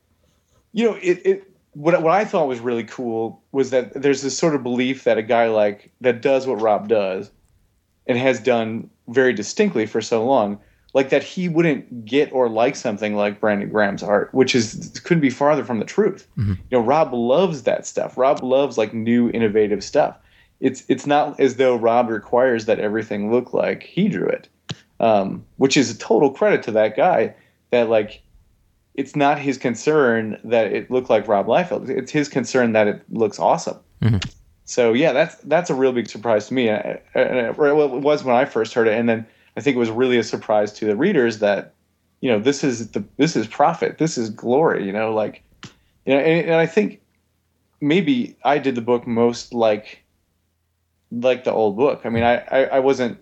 what I thought was really cool was that there's this sort of belief that a guy that does what Rob does and has done very distinctly for so long, like that he wouldn't get or like something like Brandon Graham's art, which couldn't be farther from the truth. Mm-hmm. Rob loves that stuff. Rob loves new innovative stuff. It's not as though Rob requires that everything look like he drew it, which is a total credit to that guy. That it's not his concern that it looked like Rob Liefeld. It's his concern that it looks awesome. Mm-hmm. So yeah, that's a real big surprise to me. It was when I first heard it, and then I think it was really a surprise to the readers that, this is Prophet, this is Glory, and I think maybe I did the book most like the old book. I mean, I wasn't,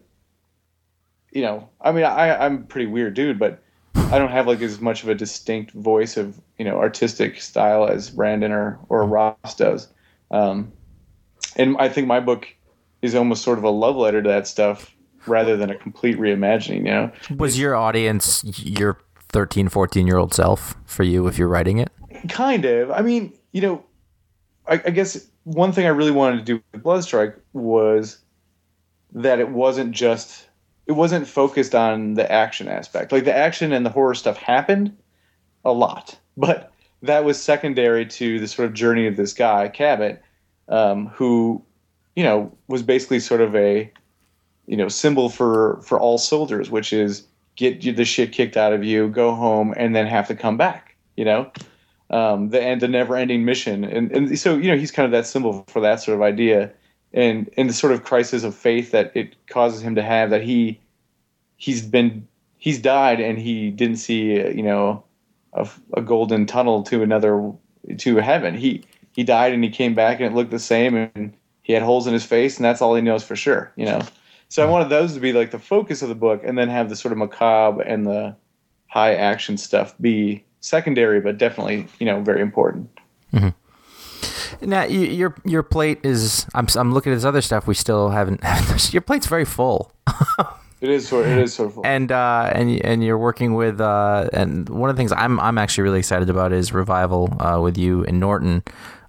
I'm a pretty weird dude, but I don't have as much of a distinct voice of, artistic style as Brandon or Ross does. And I think my book is almost sort of a love letter to that stuff rather than a complete reimagining, Was your audience your 13, 14-year-old self for you if you're writing it? Kind of. I mean, I guess one thing I really wanted to do with Bloodstrike was that it wasn't focused on the action aspect. The action and the horror stuff happened a lot, but that was secondary to the sort of journey of this guy, Cabot, who, was basically sort of a, symbol for all soldiers, which is get the shit kicked out of you, go home, and then have to come back, the never-ending mission. And so, he's kind of that symbol for that sort of idea and the sort of crisis of faith that it causes him to have, that he's died and he didn't see, a golden tunnel to heaven. He died and he came back and it looked the same and he had holes in his face and that's all he knows for sure, So I wanted those to be the focus of the book and then have the sort of macabre and the high action stuff be secondary, but definitely, very important. Mm-hmm. Now your plate is, I'm looking at this other stuff we still haven't, your plate's very full. It is sort of full. And you're working with, and one of the things I'm actually really excited about is Revival with you and Norton.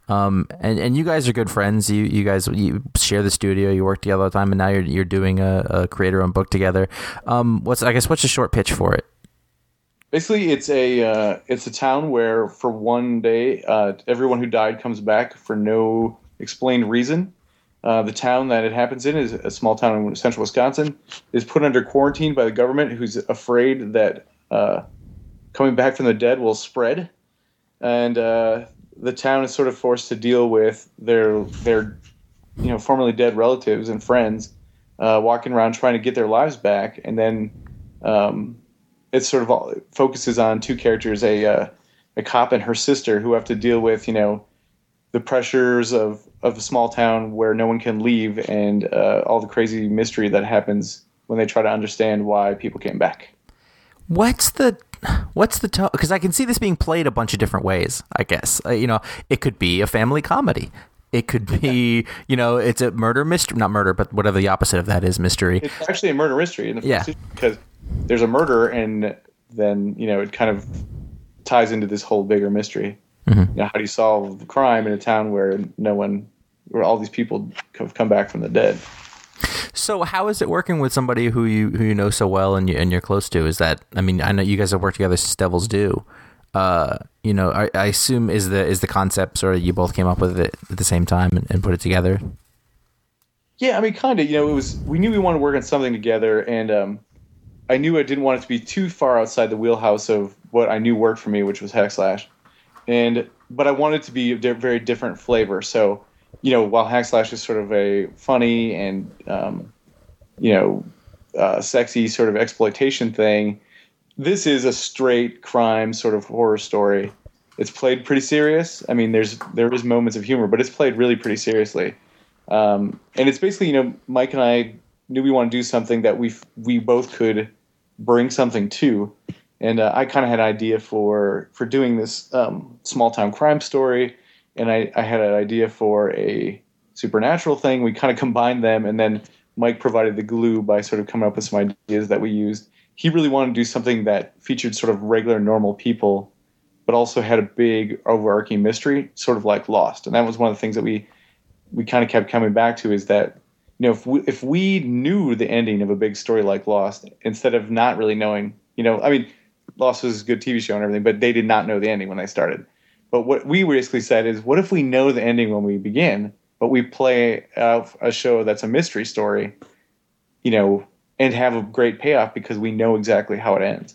And you guys are good friends. You guys share the studio. You work together all the time, and now you're doing a creator-owned book together. What's the short pitch for it? Basically, it's a town where for one day, everyone who died comes back for no explained reason. The town that it happens in is a small town in central Wisconsin, is put under quarantine by the government, who's afraid that coming back from the dead will spread, and the town is sort of forced to deal with their formerly dead relatives and friends walking around trying to get their lives back, and then it sort of all focuses on two characters, a cop and her sister, who have to deal with the pressures of a small town where no one can leave, and all the crazy mystery that happens when they try to understand why people came back. What's the tone? Because I can see this being played a bunch of different ways. I guess it could be a family comedy. It could be it's a murder mystery, not murder, but whatever the opposite of that is, mystery. It's actually a murder mystery in the first season, because there's a murder, and then it kind of ties into this whole bigger mystery. Mm-hmm. How do you solve the crime in a town where where all these people have come back from the dead? So how is it working with somebody who you know so well and you're close to? Is that, I know you guys have worked together since Devils Due. I assume is the concept sort of you both came up with it at the same time and put it together? Yeah, kind of. We knew we wanted to work on something together, and I knew I didn't want it to be too far outside the wheelhouse of what I knew worked for me, which was Hack Slash. But I wanted it to be a very different flavor. So, while Hack Slash is sort of a funny and, sexy sort of exploitation thing, this is a straight crime sort of horror story. It's played pretty serious. There is moments of humor, but it's played really pretty seriously. And it's basically, Mike and I knew we wanted to do something that we both could bring something to. And I kind of had an idea for doing this small town crime story, and I had an idea for a supernatural thing. We kind of combined them, and then Mike provided the glue by sort of coming up with some ideas that we used. He really wanted to do something that featured sort of regular, normal people, but also had a big overarching mystery, sort of like Lost. And that was one of the things that we kind of kept coming back to, is that if we knew the ending of a big story like Lost, instead of not really knowing, Lost was a good TV show and everything, but they did not know the ending when they started. But what we basically said is, what if we know the ending when we begin, but we play out a show that's a mystery story, and have a great payoff because we know exactly how it ends.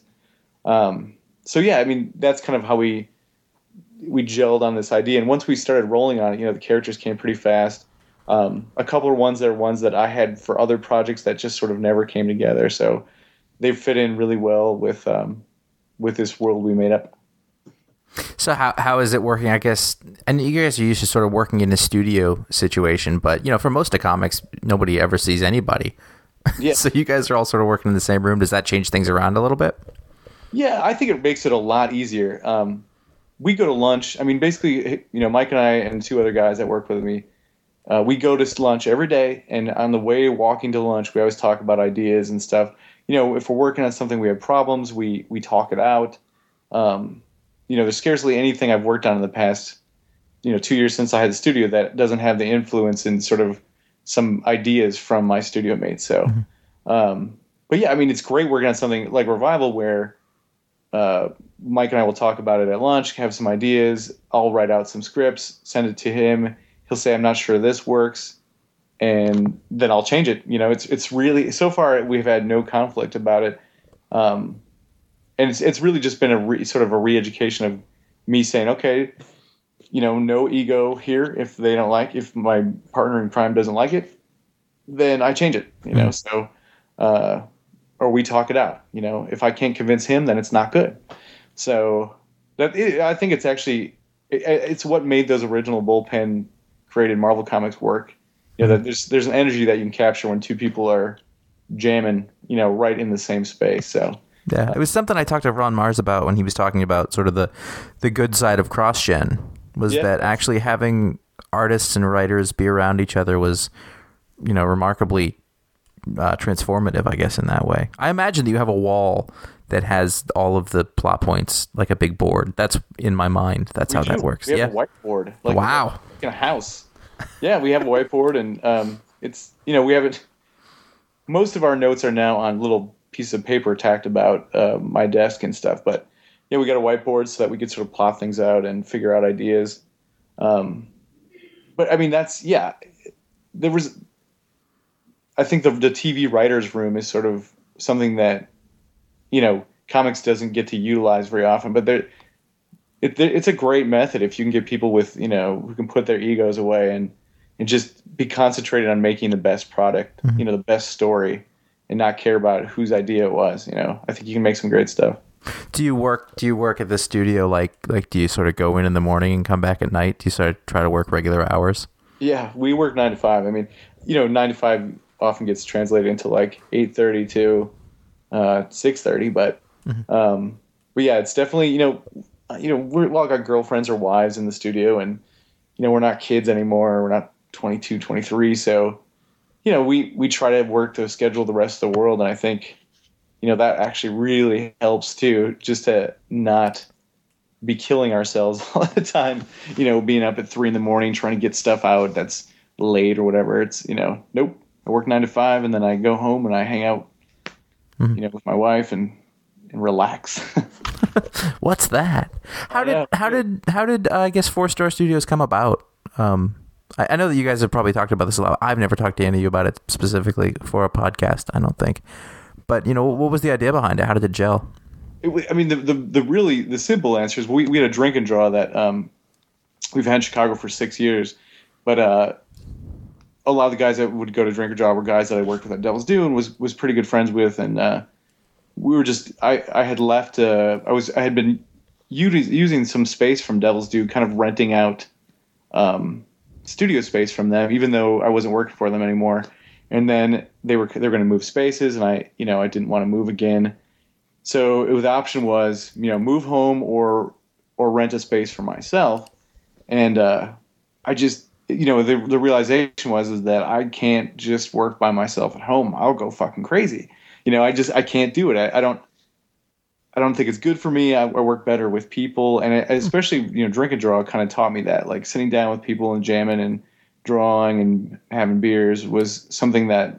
That's kind of how we gelled on this idea. And once we started rolling on it, the characters came pretty fast. A couple of ones that I had for other projects that just sort of never came together. So they fit in really well with this world we made up. So how is it working, I guess? And you guys are used to sort of working in a studio situation, but for most of comics, nobody ever sees anybody. Yeah. So you guys are all sort of working in the same room. Does that change things around a little bit? Yeah, I think it makes it a lot easier. We go to lunch. Basically, Mike and I and two other guys that work with me, we go to lunch every day, and on the way walking to lunch, we always talk about ideas and stuff. If we're working on something, we have problems, we talk it out. There's scarcely anything I've worked on in the past, 2 years since I had the studio that doesn't have the influence and sort of some ideas from my studio mates. So, but yeah, it's great working on something like Revival where Mike and I will talk about it at lunch, have some ideas. I'll write out some scripts, send it to him. He'll say, I'm not sure this works. And then I'll change it. It's really, so far we've had no conflict about it. And it's really just been sort of a re-education of me saying, okay, no ego here. If my partner in crime doesn't like it, then I change it, so, or we talk it out, if I can't convince him, then it's not good. So I think it's actually, it's what made those original bullpen created Marvel Comics work. That there's an energy that you can capture when two people are jamming, right in the same space. So yeah, it was something I talked to Ron Mars about when he was talking about sort of the good side of cross-gen, that actually having artists and writers be around each other was, remarkably transformative, I guess, in that way. I imagine that you have a wall that has all of the plot points, like a big board. That's in my mind. That's how that works. We have a whiteboard. Wow. In a house. Yeah, we have a whiteboard, and it's, we have it. Most of our notes are now on little pieces of paper tacked about my desk and stuff. But yeah, we got a whiteboard so that we could sort of plot things out and figure out ideas. But I mean, there was. I think the TV writers' room is sort of something that, comics doesn't get to utilize very often. But it's a great method if you can get people with, who can put their egos away and just be concentrated on making the best product, the best story, and not care about whose idea it was. I think you can make some great stuff. Do you work at the studio like do you sort of go in the morning and come back at night? Do you sort of try to work regular hours? Yeah, we work 9 to 5. I mean, 9 to 5 often gets translated into like 8:30 to 6:30, but yeah, it's definitely we're all got girlfriends or wives in the studio, and we're not kids anymore. We're not 22, 23, so we try to work to schedule the rest of the world, and I think that actually really helps too, just to not be killing ourselves all the time, being up at 3 a.m. trying to get stuff out that's late or whatever. It's nope. I work 9 to 5, and then I go home and I hang out, with my wife and relax. What's that? How did I guess 4-Star Studios come about? I know that you guys have probably talked about this a lot. I've never talked to any of you about it specifically for a podcast, I don't think. But what was the idea behind it? How did it gel? The simple answer is we had a drink and draw that we've had in Chicago for 6 years, but a lot of the guys that would go to Drink or Draw were guys that I worked with at Devil's Due and was pretty good friends with, and we were just I had left I had been using some space from Devil's Due, kind of renting out studio space from them, even though I wasn't working for them anymore. And then they were going to move spaces, and I didn't want to move again. So the option was move home or rent a space for myself, and I just. The realization was that I can't just work by myself at home. I'll go fucking crazy. I can't do it. I don't think it's good for me. I work better with people, and especially Drink and Draw kind of taught me that. Like sitting down with people and jamming and drawing and having beers was something that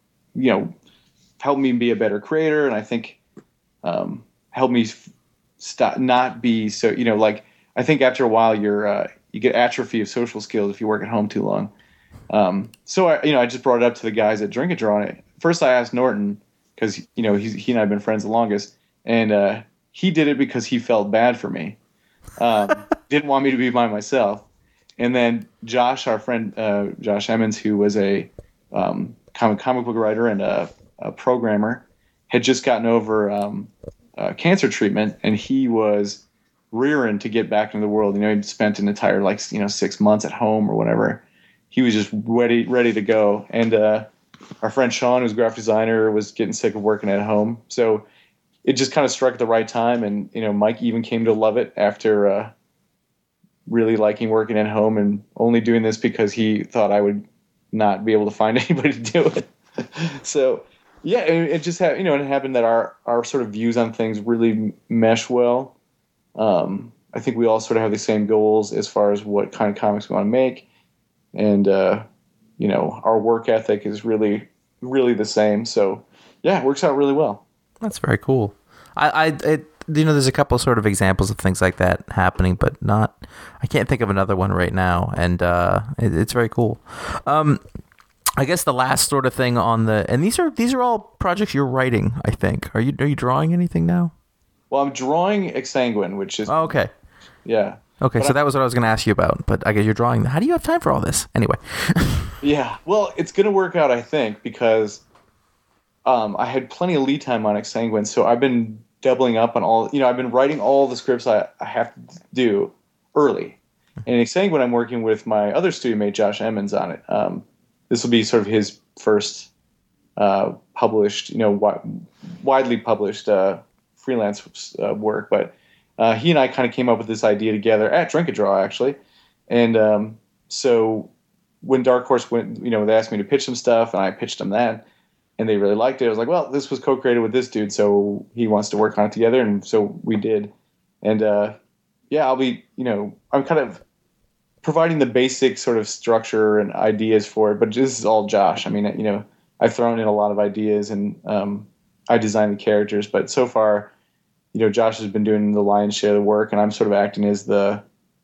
helped me be a better creator, and I think helped me stop not be so I think after a while you get atrophy of social skills if you work at home too long. So I just brought it up to the guys at Drink and Draw. And first I asked Norton because he and I have been friends the longest, and he did it because he felt bad for me. Didn't want me to be by myself. And then Josh, our friend Josh Emmons, who was a comic book writer and a programmer, had just gotten over cancer treatment, and he was rearing to get back into the world. He'd spent an entire 6 months at home or whatever. He was just ready to go. And our friend Sean, who's a graphic designer, was getting sick of working at home. So it just kind of struck at the right time. And Mike even came to love it after really liking working at home and only doing this because he thought I would not be able to find anybody to do it. So yeah, it just it happened that our sort of views on things really mesh well. I think we all sort of have the same goals as far as what kind of comics we want to make. And, our work ethic is really, really the same. So yeah, it works out really well. That's very cool. There's a couple sort of examples of things like that happening, but I can't think of another one right now. And, it's very cool. I guess the last sort of thing and these are all projects you're writing, I think. Are you drawing anything now? Well, I'm drawing Exsanguine, which is... Oh, okay. Yeah. Okay, so that was what I was going to ask you about, but I guess you're drawing... How do you have time for all this? Anyway. Yeah, well, it's going to work out, I think, because I had plenty of lead time on Exsanguine, so I've been doubling up on all... I've been writing all the scripts I have to do early. And Exsanguine, I'm working with my other studio mate, Josh Emmons, on it. This will be sort of his first published, widely published... freelance work, but he and I kind of came up with this idea together at Drink and Draw, actually. And so when Dark Horse went, they asked me to pitch some stuff, and I pitched them that. and they really liked it. I was like, well, this was co-created with this dude, so he wants to work on it together, and so we did. And I'll be, I'm kind of providing the basic sort of structure and ideas for it, but this is all Josh. I mean, I've thrown in a lot of ideas, and I designed the characters, but so far, Josh has been doing the lion's share of the work, and I'm sort of acting as the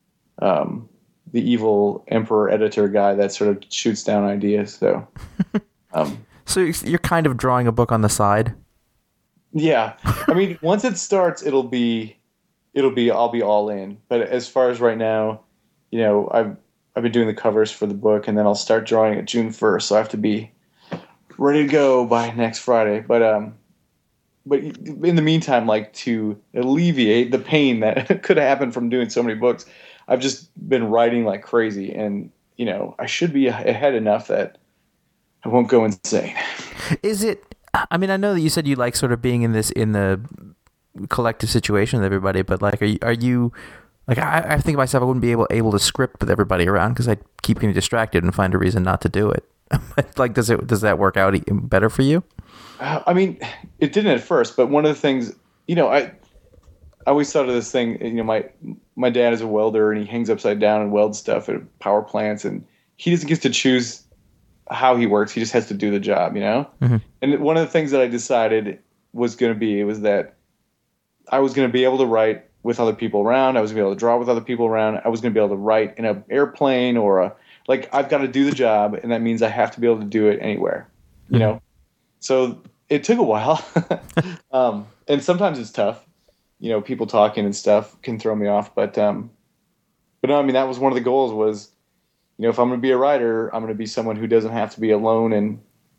evil emperor editor guy that sort of shoots down ideas. So, so you're kind of drawing a book on the side. Yeah, I mean, once it starts, I'll be all in. But as far as right now, I've been doing the covers for the book, and then I'll start drawing it June 1st. So I have to be ready to go by next Friday. But in the meantime, like, to alleviate the pain that could have happened from doing so many books, I've just been writing like crazy, and I should be ahead enough that I won't go insane. Is it? I mean, I know that you said you like sort of being in the collective situation with everybody, but like, are you like, I think myself, I wouldn't be able to script with everybody around because I'd keep getting distracted and find a reason not to do it. Like, does that work out better for you? I mean, it didn't at first, but one of the things, I always thought of this thing. My dad is a welder, and he hangs upside down and welds stuff at power plants, and he doesn't get to choose how he works. He just has to do the job, Mm-hmm. And one of the things that I decided was that I was going to be able to write with other people around. I was going to be able to draw with other people around. I was going to be able to write in an airplane I've got to do the job, and that means I have to be able to do it anywhere, Mm-hmm. So it took a while. And sometimes it's tough. People talking and stuff can throw me off, but no, I mean, that was one of the goals was, if I'm going to be a writer, I'm going to be someone who doesn't have to be alone and,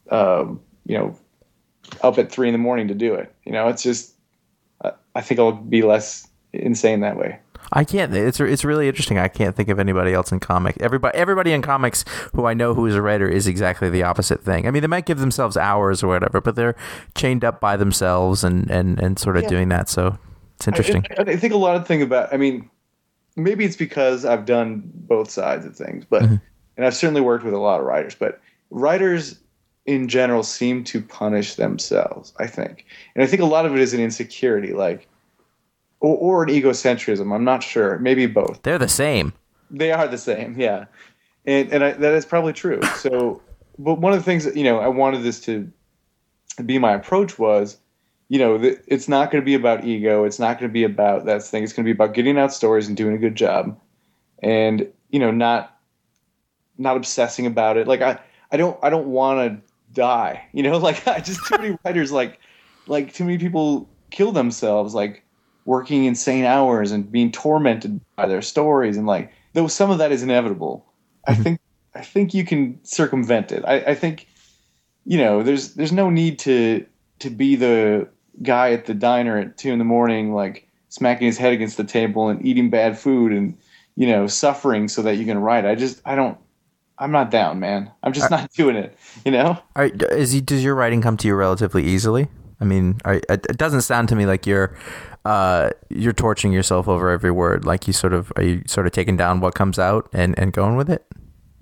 up at 3 a.m. to do it. It's just, I think I'll be less insane that way. I can't. It's really interesting. I can't think of anybody else in comics. Everybody in comics who I know who is a writer is exactly the opposite thing. I mean, they might give themselves hours or whatever, but they're chained up by themselves and sort of doing that. So it's interesting. I think a lot of thing about. I mean, maybe it's because I've done both sides of things, but Mm-hmm. and I've certainly worked with a lot of writers, but writers in general seem to punish themselves, I think, and I think a lot of it is an insecurity, like. Or an egocentrism. I'm not sure. Maybe both. They're the same. They are the same. Yeah, and that is probably true. So, but one of the things that I wanted this to be my approach was, it's not going to be about ego. It's not going to be about that thing. It's going to be about getting out stories and doing a good job, and not obsessing about it. Like I don't want to die. Like I just too many writers like too many people kill themselves like. Working insane hours and being tormented by their stories, and like though some of that is inevitable, I think you can circumvent it. I think there's no need to be the guy at the diner at 2 a.m. like smacking his head against the table and eating bad food and suffering so that you can write. I'm not down, man. I'm just not doing it. Does your writing come to you relatively easily? I mean, it doesn't sound to me like you're torching yourself over every word. Like are you sort of taking down what comes out and going with it?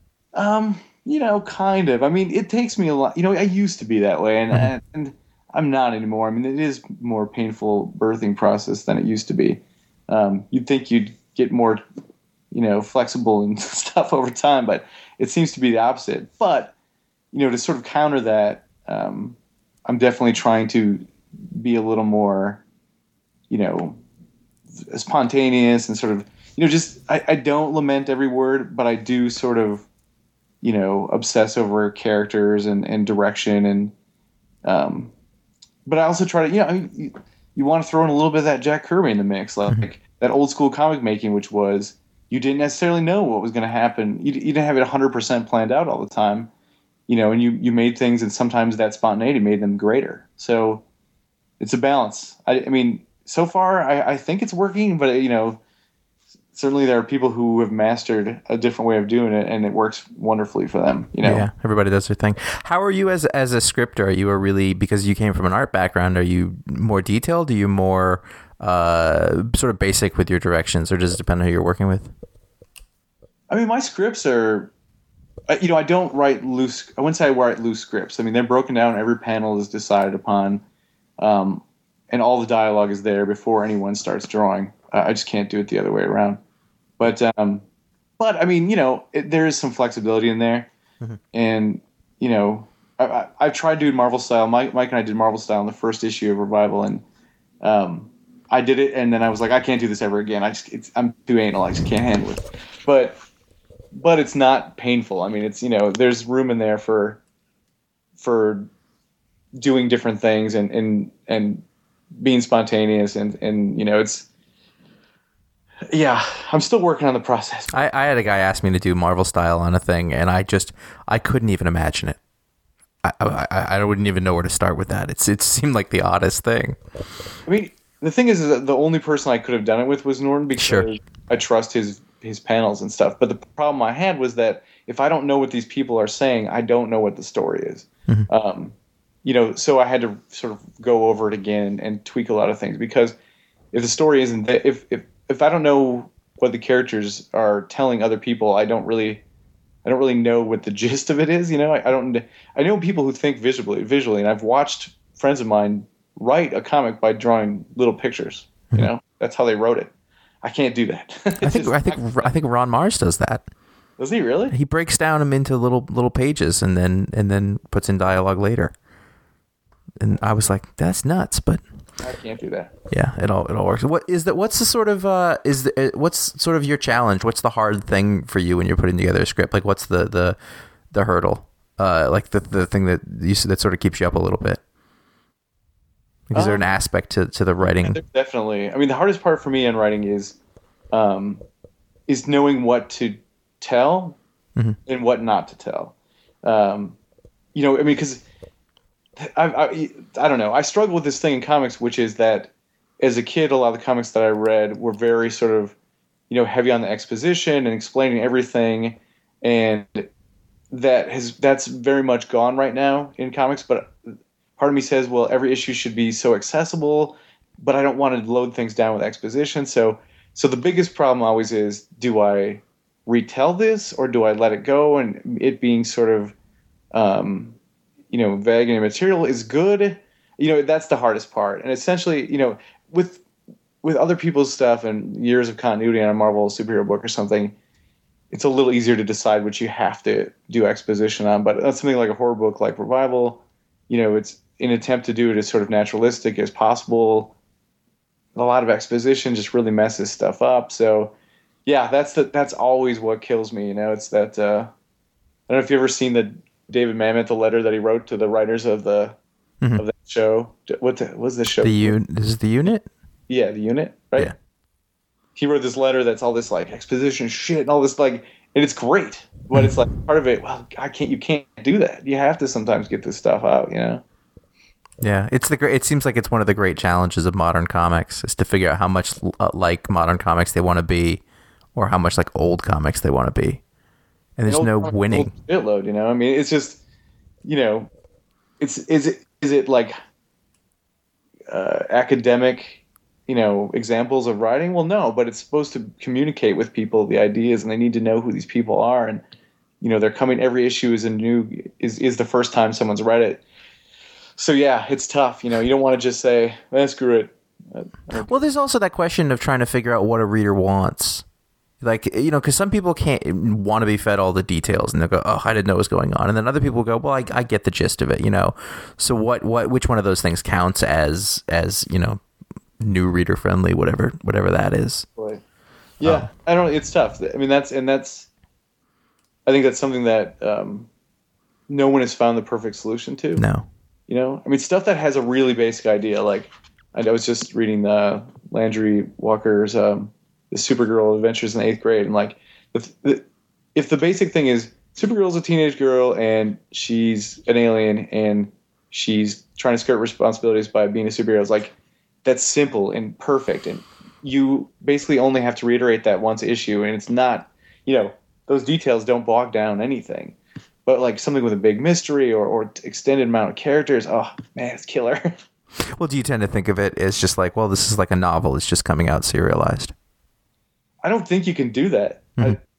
Kind of. I mean, it takes me a lot. I used to be that way, and I'm not anymore. I mean, it is more painful birthing process than it used to be. You'd think you'd get more, flexible and stuff over time, but it seems to be the opposite. But, to sort of counter that, I'm definitely trying to be a little more, spontaneous and sort of, I don't lament every word, but I do sort of, obsess over characters and direction. And, but I also try to, you want to throw in a little bit of that Jack Kirby in the mix, like that old school comic making, which was, you didn't necessarily know what was going to happen. You didn't have it 100% planned out all the time. And you made things, and sometimes that spontaneity made them greater. So it's a balance. I mean, so far, I think it's working, but, certainly there are people who have mastered a different way of doing it, and it works wonderfully for them. Yeah, everybody does their thing. How are you as a scripter? Are you because you came from an art background, are you more detailed? Are you more sort of basic with your directions, or does it depend on who you're working with? I mean, my scripts are... I don't write loose. I wouldn't say I write loose scripts. I mean, they're broken down. Every panel is decided upon, and all the dialogue is there before anyone starts drawing. I just can't do it the other way around. But I mean, there is some flexibility in there, and I've tried doing Marvel style. Mike and I did Marvel style in the first issue of Revival, and I did it, and then I was like, I can't do this ever again. I'm too anal. I just can't handle it. But it's not painful. I mean, it's there's room in there for doing different things and being spontaneous and it's I'm still working on the process. I had a guy ask me to do Marvel style on a thing, and I couldn't even imagine it. I wouldn't even know where to start with that. It seemed like the oddest thing. I mean, the thing is that the only person I could have done it with was Norton because Sure. I trust his panels and stuff. But the problem I had was that if I don't know what these people are saying, I don't know what the story is. So I had to sort of go over it again and tweak a lot of things because if the story isn't there, if I don't know what the characters are telling other people, I don't really know what the gist of it is. I know people who think visually, and I've watched friends of mine write a comic by drawing little pictures. That's how they wrote it. I can't do that. I think Ron Mars does that. Does he really? He breaks down them into little pages and then puts in dialogue later. And I was like, that's nuts, but I can't do that. yeah, it all works. What's sort of your challenge? What's the hard thing for you when you're putting together a script? Like, what's the hurdle? Like the thing that sort of keeps you up a little bit? Is there an aspect to the writing? Definitely. I mean, the hardest part for me in writing is knowing what to tell and what not to tell. Because I don't know. I struggle with this thing in comics, which is that as a kid, a lot of the comics that I read were very sort of, heavy on the exposition and explaining everything, and that's very much gone right now in comics. But part of me says, well, every issue should be so accessible, but I don't want to load things down with exposition. So the biggest problem always is, do I retell this or do I let it go? And it being sort of, vague and immaterial is good. That's the hardest part. And essentially, with other people's stuff and years of continuity on a Marvel superhero book or something, it's a little easier to decide what you have to do exposition on. But that's something like a horror book like Revival, it's an attempt to do it as sort of naturalistic as possible. A lot of exposition just really messes stuff up. So yeah, that's always what kills me. It's that, I don't know if you've ever seen the David Mamet, the letter that he wrote to the writers of of that show. What's the show? This is The Unit? Yeah, The Unit, right? Yeah. He wrote this letter that's all this like exposition shit and all this and it's great, but it's like part of it. Well, you can't do that. You have to sometimes get this stuff out, Yeah, it seems like it's one of the great challenges of modern comics is to figure out how much like modern comics they want to be, or how much like old comics they want to be, and there's no winning. Shitload, I mean, it's just, is it like academic, examples of writing? Well, no, but it's supposed to communicate with people the ideas, and they need to know who these people are, and they're coming. Every issue is is the first time someone's read it. So yeah, it's tough. You don't want to just say, screw it. Well, there's also that question of trying to figure out what a reader wants. Like, because some people can't want to be fed all the details, and they'll go, "Oh, I didn't know what was going on," and then other people go, "Well, I get the gist of it," So which one of those things counts as new reader friendly, whatever that is? Yeah, I don't. It's tough. I mean, I think that's something that no one has found the perfect solution to. No. I mean, stuff that has a really basic idea. Like, I was just reading Landry Walker's The Supergirl Adventures in the 8th Grade, and like, if the basic thing is Supergirl's a teenage girl and she's an alien and she's trying to skirt responsibilities by being a superhero, it's like, that's simple and perfect, and you basically only have to reiterate that once issue, and it's not, those details don't bog down anything. But like something with a big mystery or extended amount of characters, oh man, it's killer. Well, do you tend to think of it as just like, well, this is like a novel, it's just coming out serialized? I don't think you can do that. I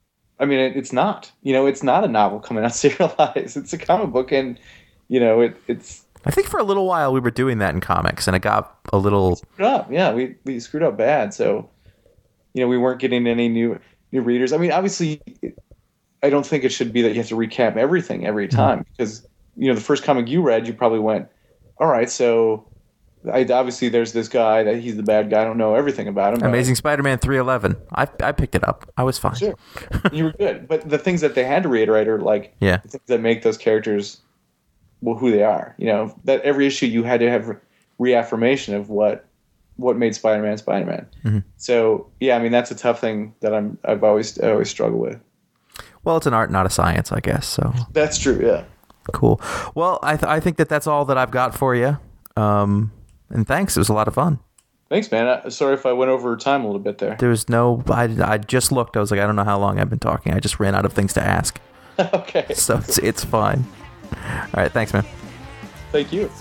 I mean, it's not. It's not a novel coming out serialized. It's a comic book, and it's. I think for a little while we were doing that in comics, and it got a little screwed up. Yeah, we screwed up bad. So, we weren't getting any new readers. I mean, obviously, I don't think it should be that you have to recap everything every time because the first comic you read, you probably went, all right, so obviously there's this guy that he's the bad guy. I don't know everything about him. Amazing Spider-Man 311. I picked it up. I was fine. Sure, you were good. But the things that they had to reiterate are like the things that make those characters who they are. That every issue you had to have reaffirmation of what made Spider-Man Spider-Man. Mm-hmm. So yeah, I mean that's a tough thing that I always struggle with. Well, it's an art, not a science, I guess. So that's true. Yeah. Cool. Well, I think that's all that I've got for you. And thanks. It was a lot of fun. Thanks, man. Sorry if I went over time a little bit there. There was no. I just looked. I was like, I don't know how long I've been talking. I just ran out of things to ask. Okay. So it's fine. All right. Thanks, man. Thank you.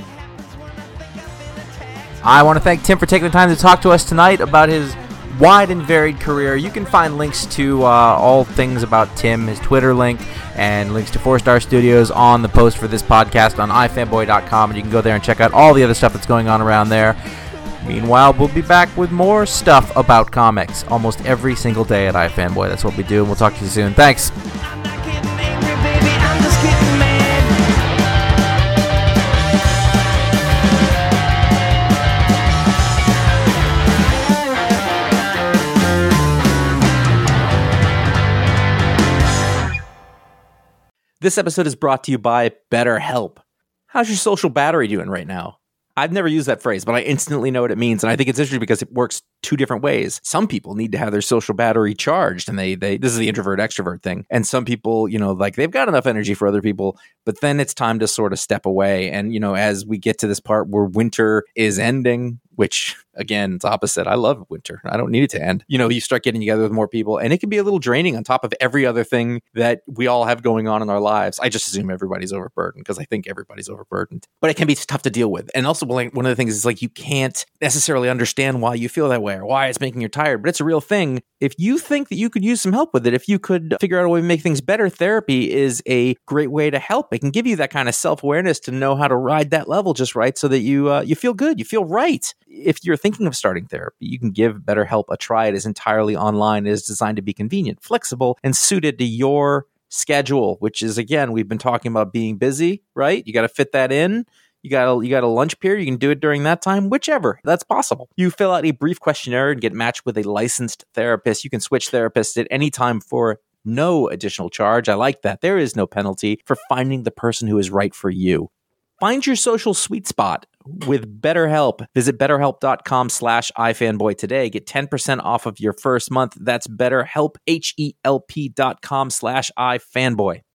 I want to thank Tim for taking the time to talk to us tonight about his wide and varied career. You can find links to all things about Tim, his Twitter link, and links to 4 Star Studios on the post for this podcast on ifanboy.com, and you can go there and check out all the other stuff that's going on around there. Meanwhile, we'll be back with more stuff about comics almost every single day at iFanboy. That's what we do, and we'll talk to you soon. Thanks. I'm not getting angry, baby, I'm just getting mad. This episode is brought to you by BetterHelp. How's your social battery doing right now? I've never used that phrase, but I instantly know what it means. And I think it's interesting because it works 2 different ways. Some people need to have their social battery charged, and they this is the introvert extrovert thing. And some people, like they've got enough energy for other people, but then it's time to sort of step away. And, as we get to this part where winter is ending, which again, it's opposite. I love winter. I don't need it to end. You start getting together with more people, and it can be a little draining on top of every other thing that we all have going on in our lives. I just assume everybody's overburdened because I think everybody's overburdened, but it can be tough to deal with. And also, one of the things is like you can't necessarily understand why you feel that way or why it's making you tired, but it's a real thing. If you think that you could use some help with it, if you could figure out a way to make things better, therapy is a great way to help. It can give you that kind of self-awareness to know how to ride that level just right so that you feel good, you feel right. If you're thinking of starting therapy, you can give BetterHelp a try. It is entirely online. It is designed to be convenient, flexible, and suited to your schedule, which is, again, we've been talking about being busy, right? You got to fit that in. You got a lunch period. You can do it during that time, whichever. That's possible. You fill out a brief questionnaire and get matched with a licensed therapist. You can switch therapists at any time for no additional charge. I like that. There is no penalty for finding the person who is right for you. Find your social sweet spot with BetterHelp. Visit BetterHelp.com/iFanboy today. Get 10% off of your first month. That's BetterHelp, HELP.com/iFanboy.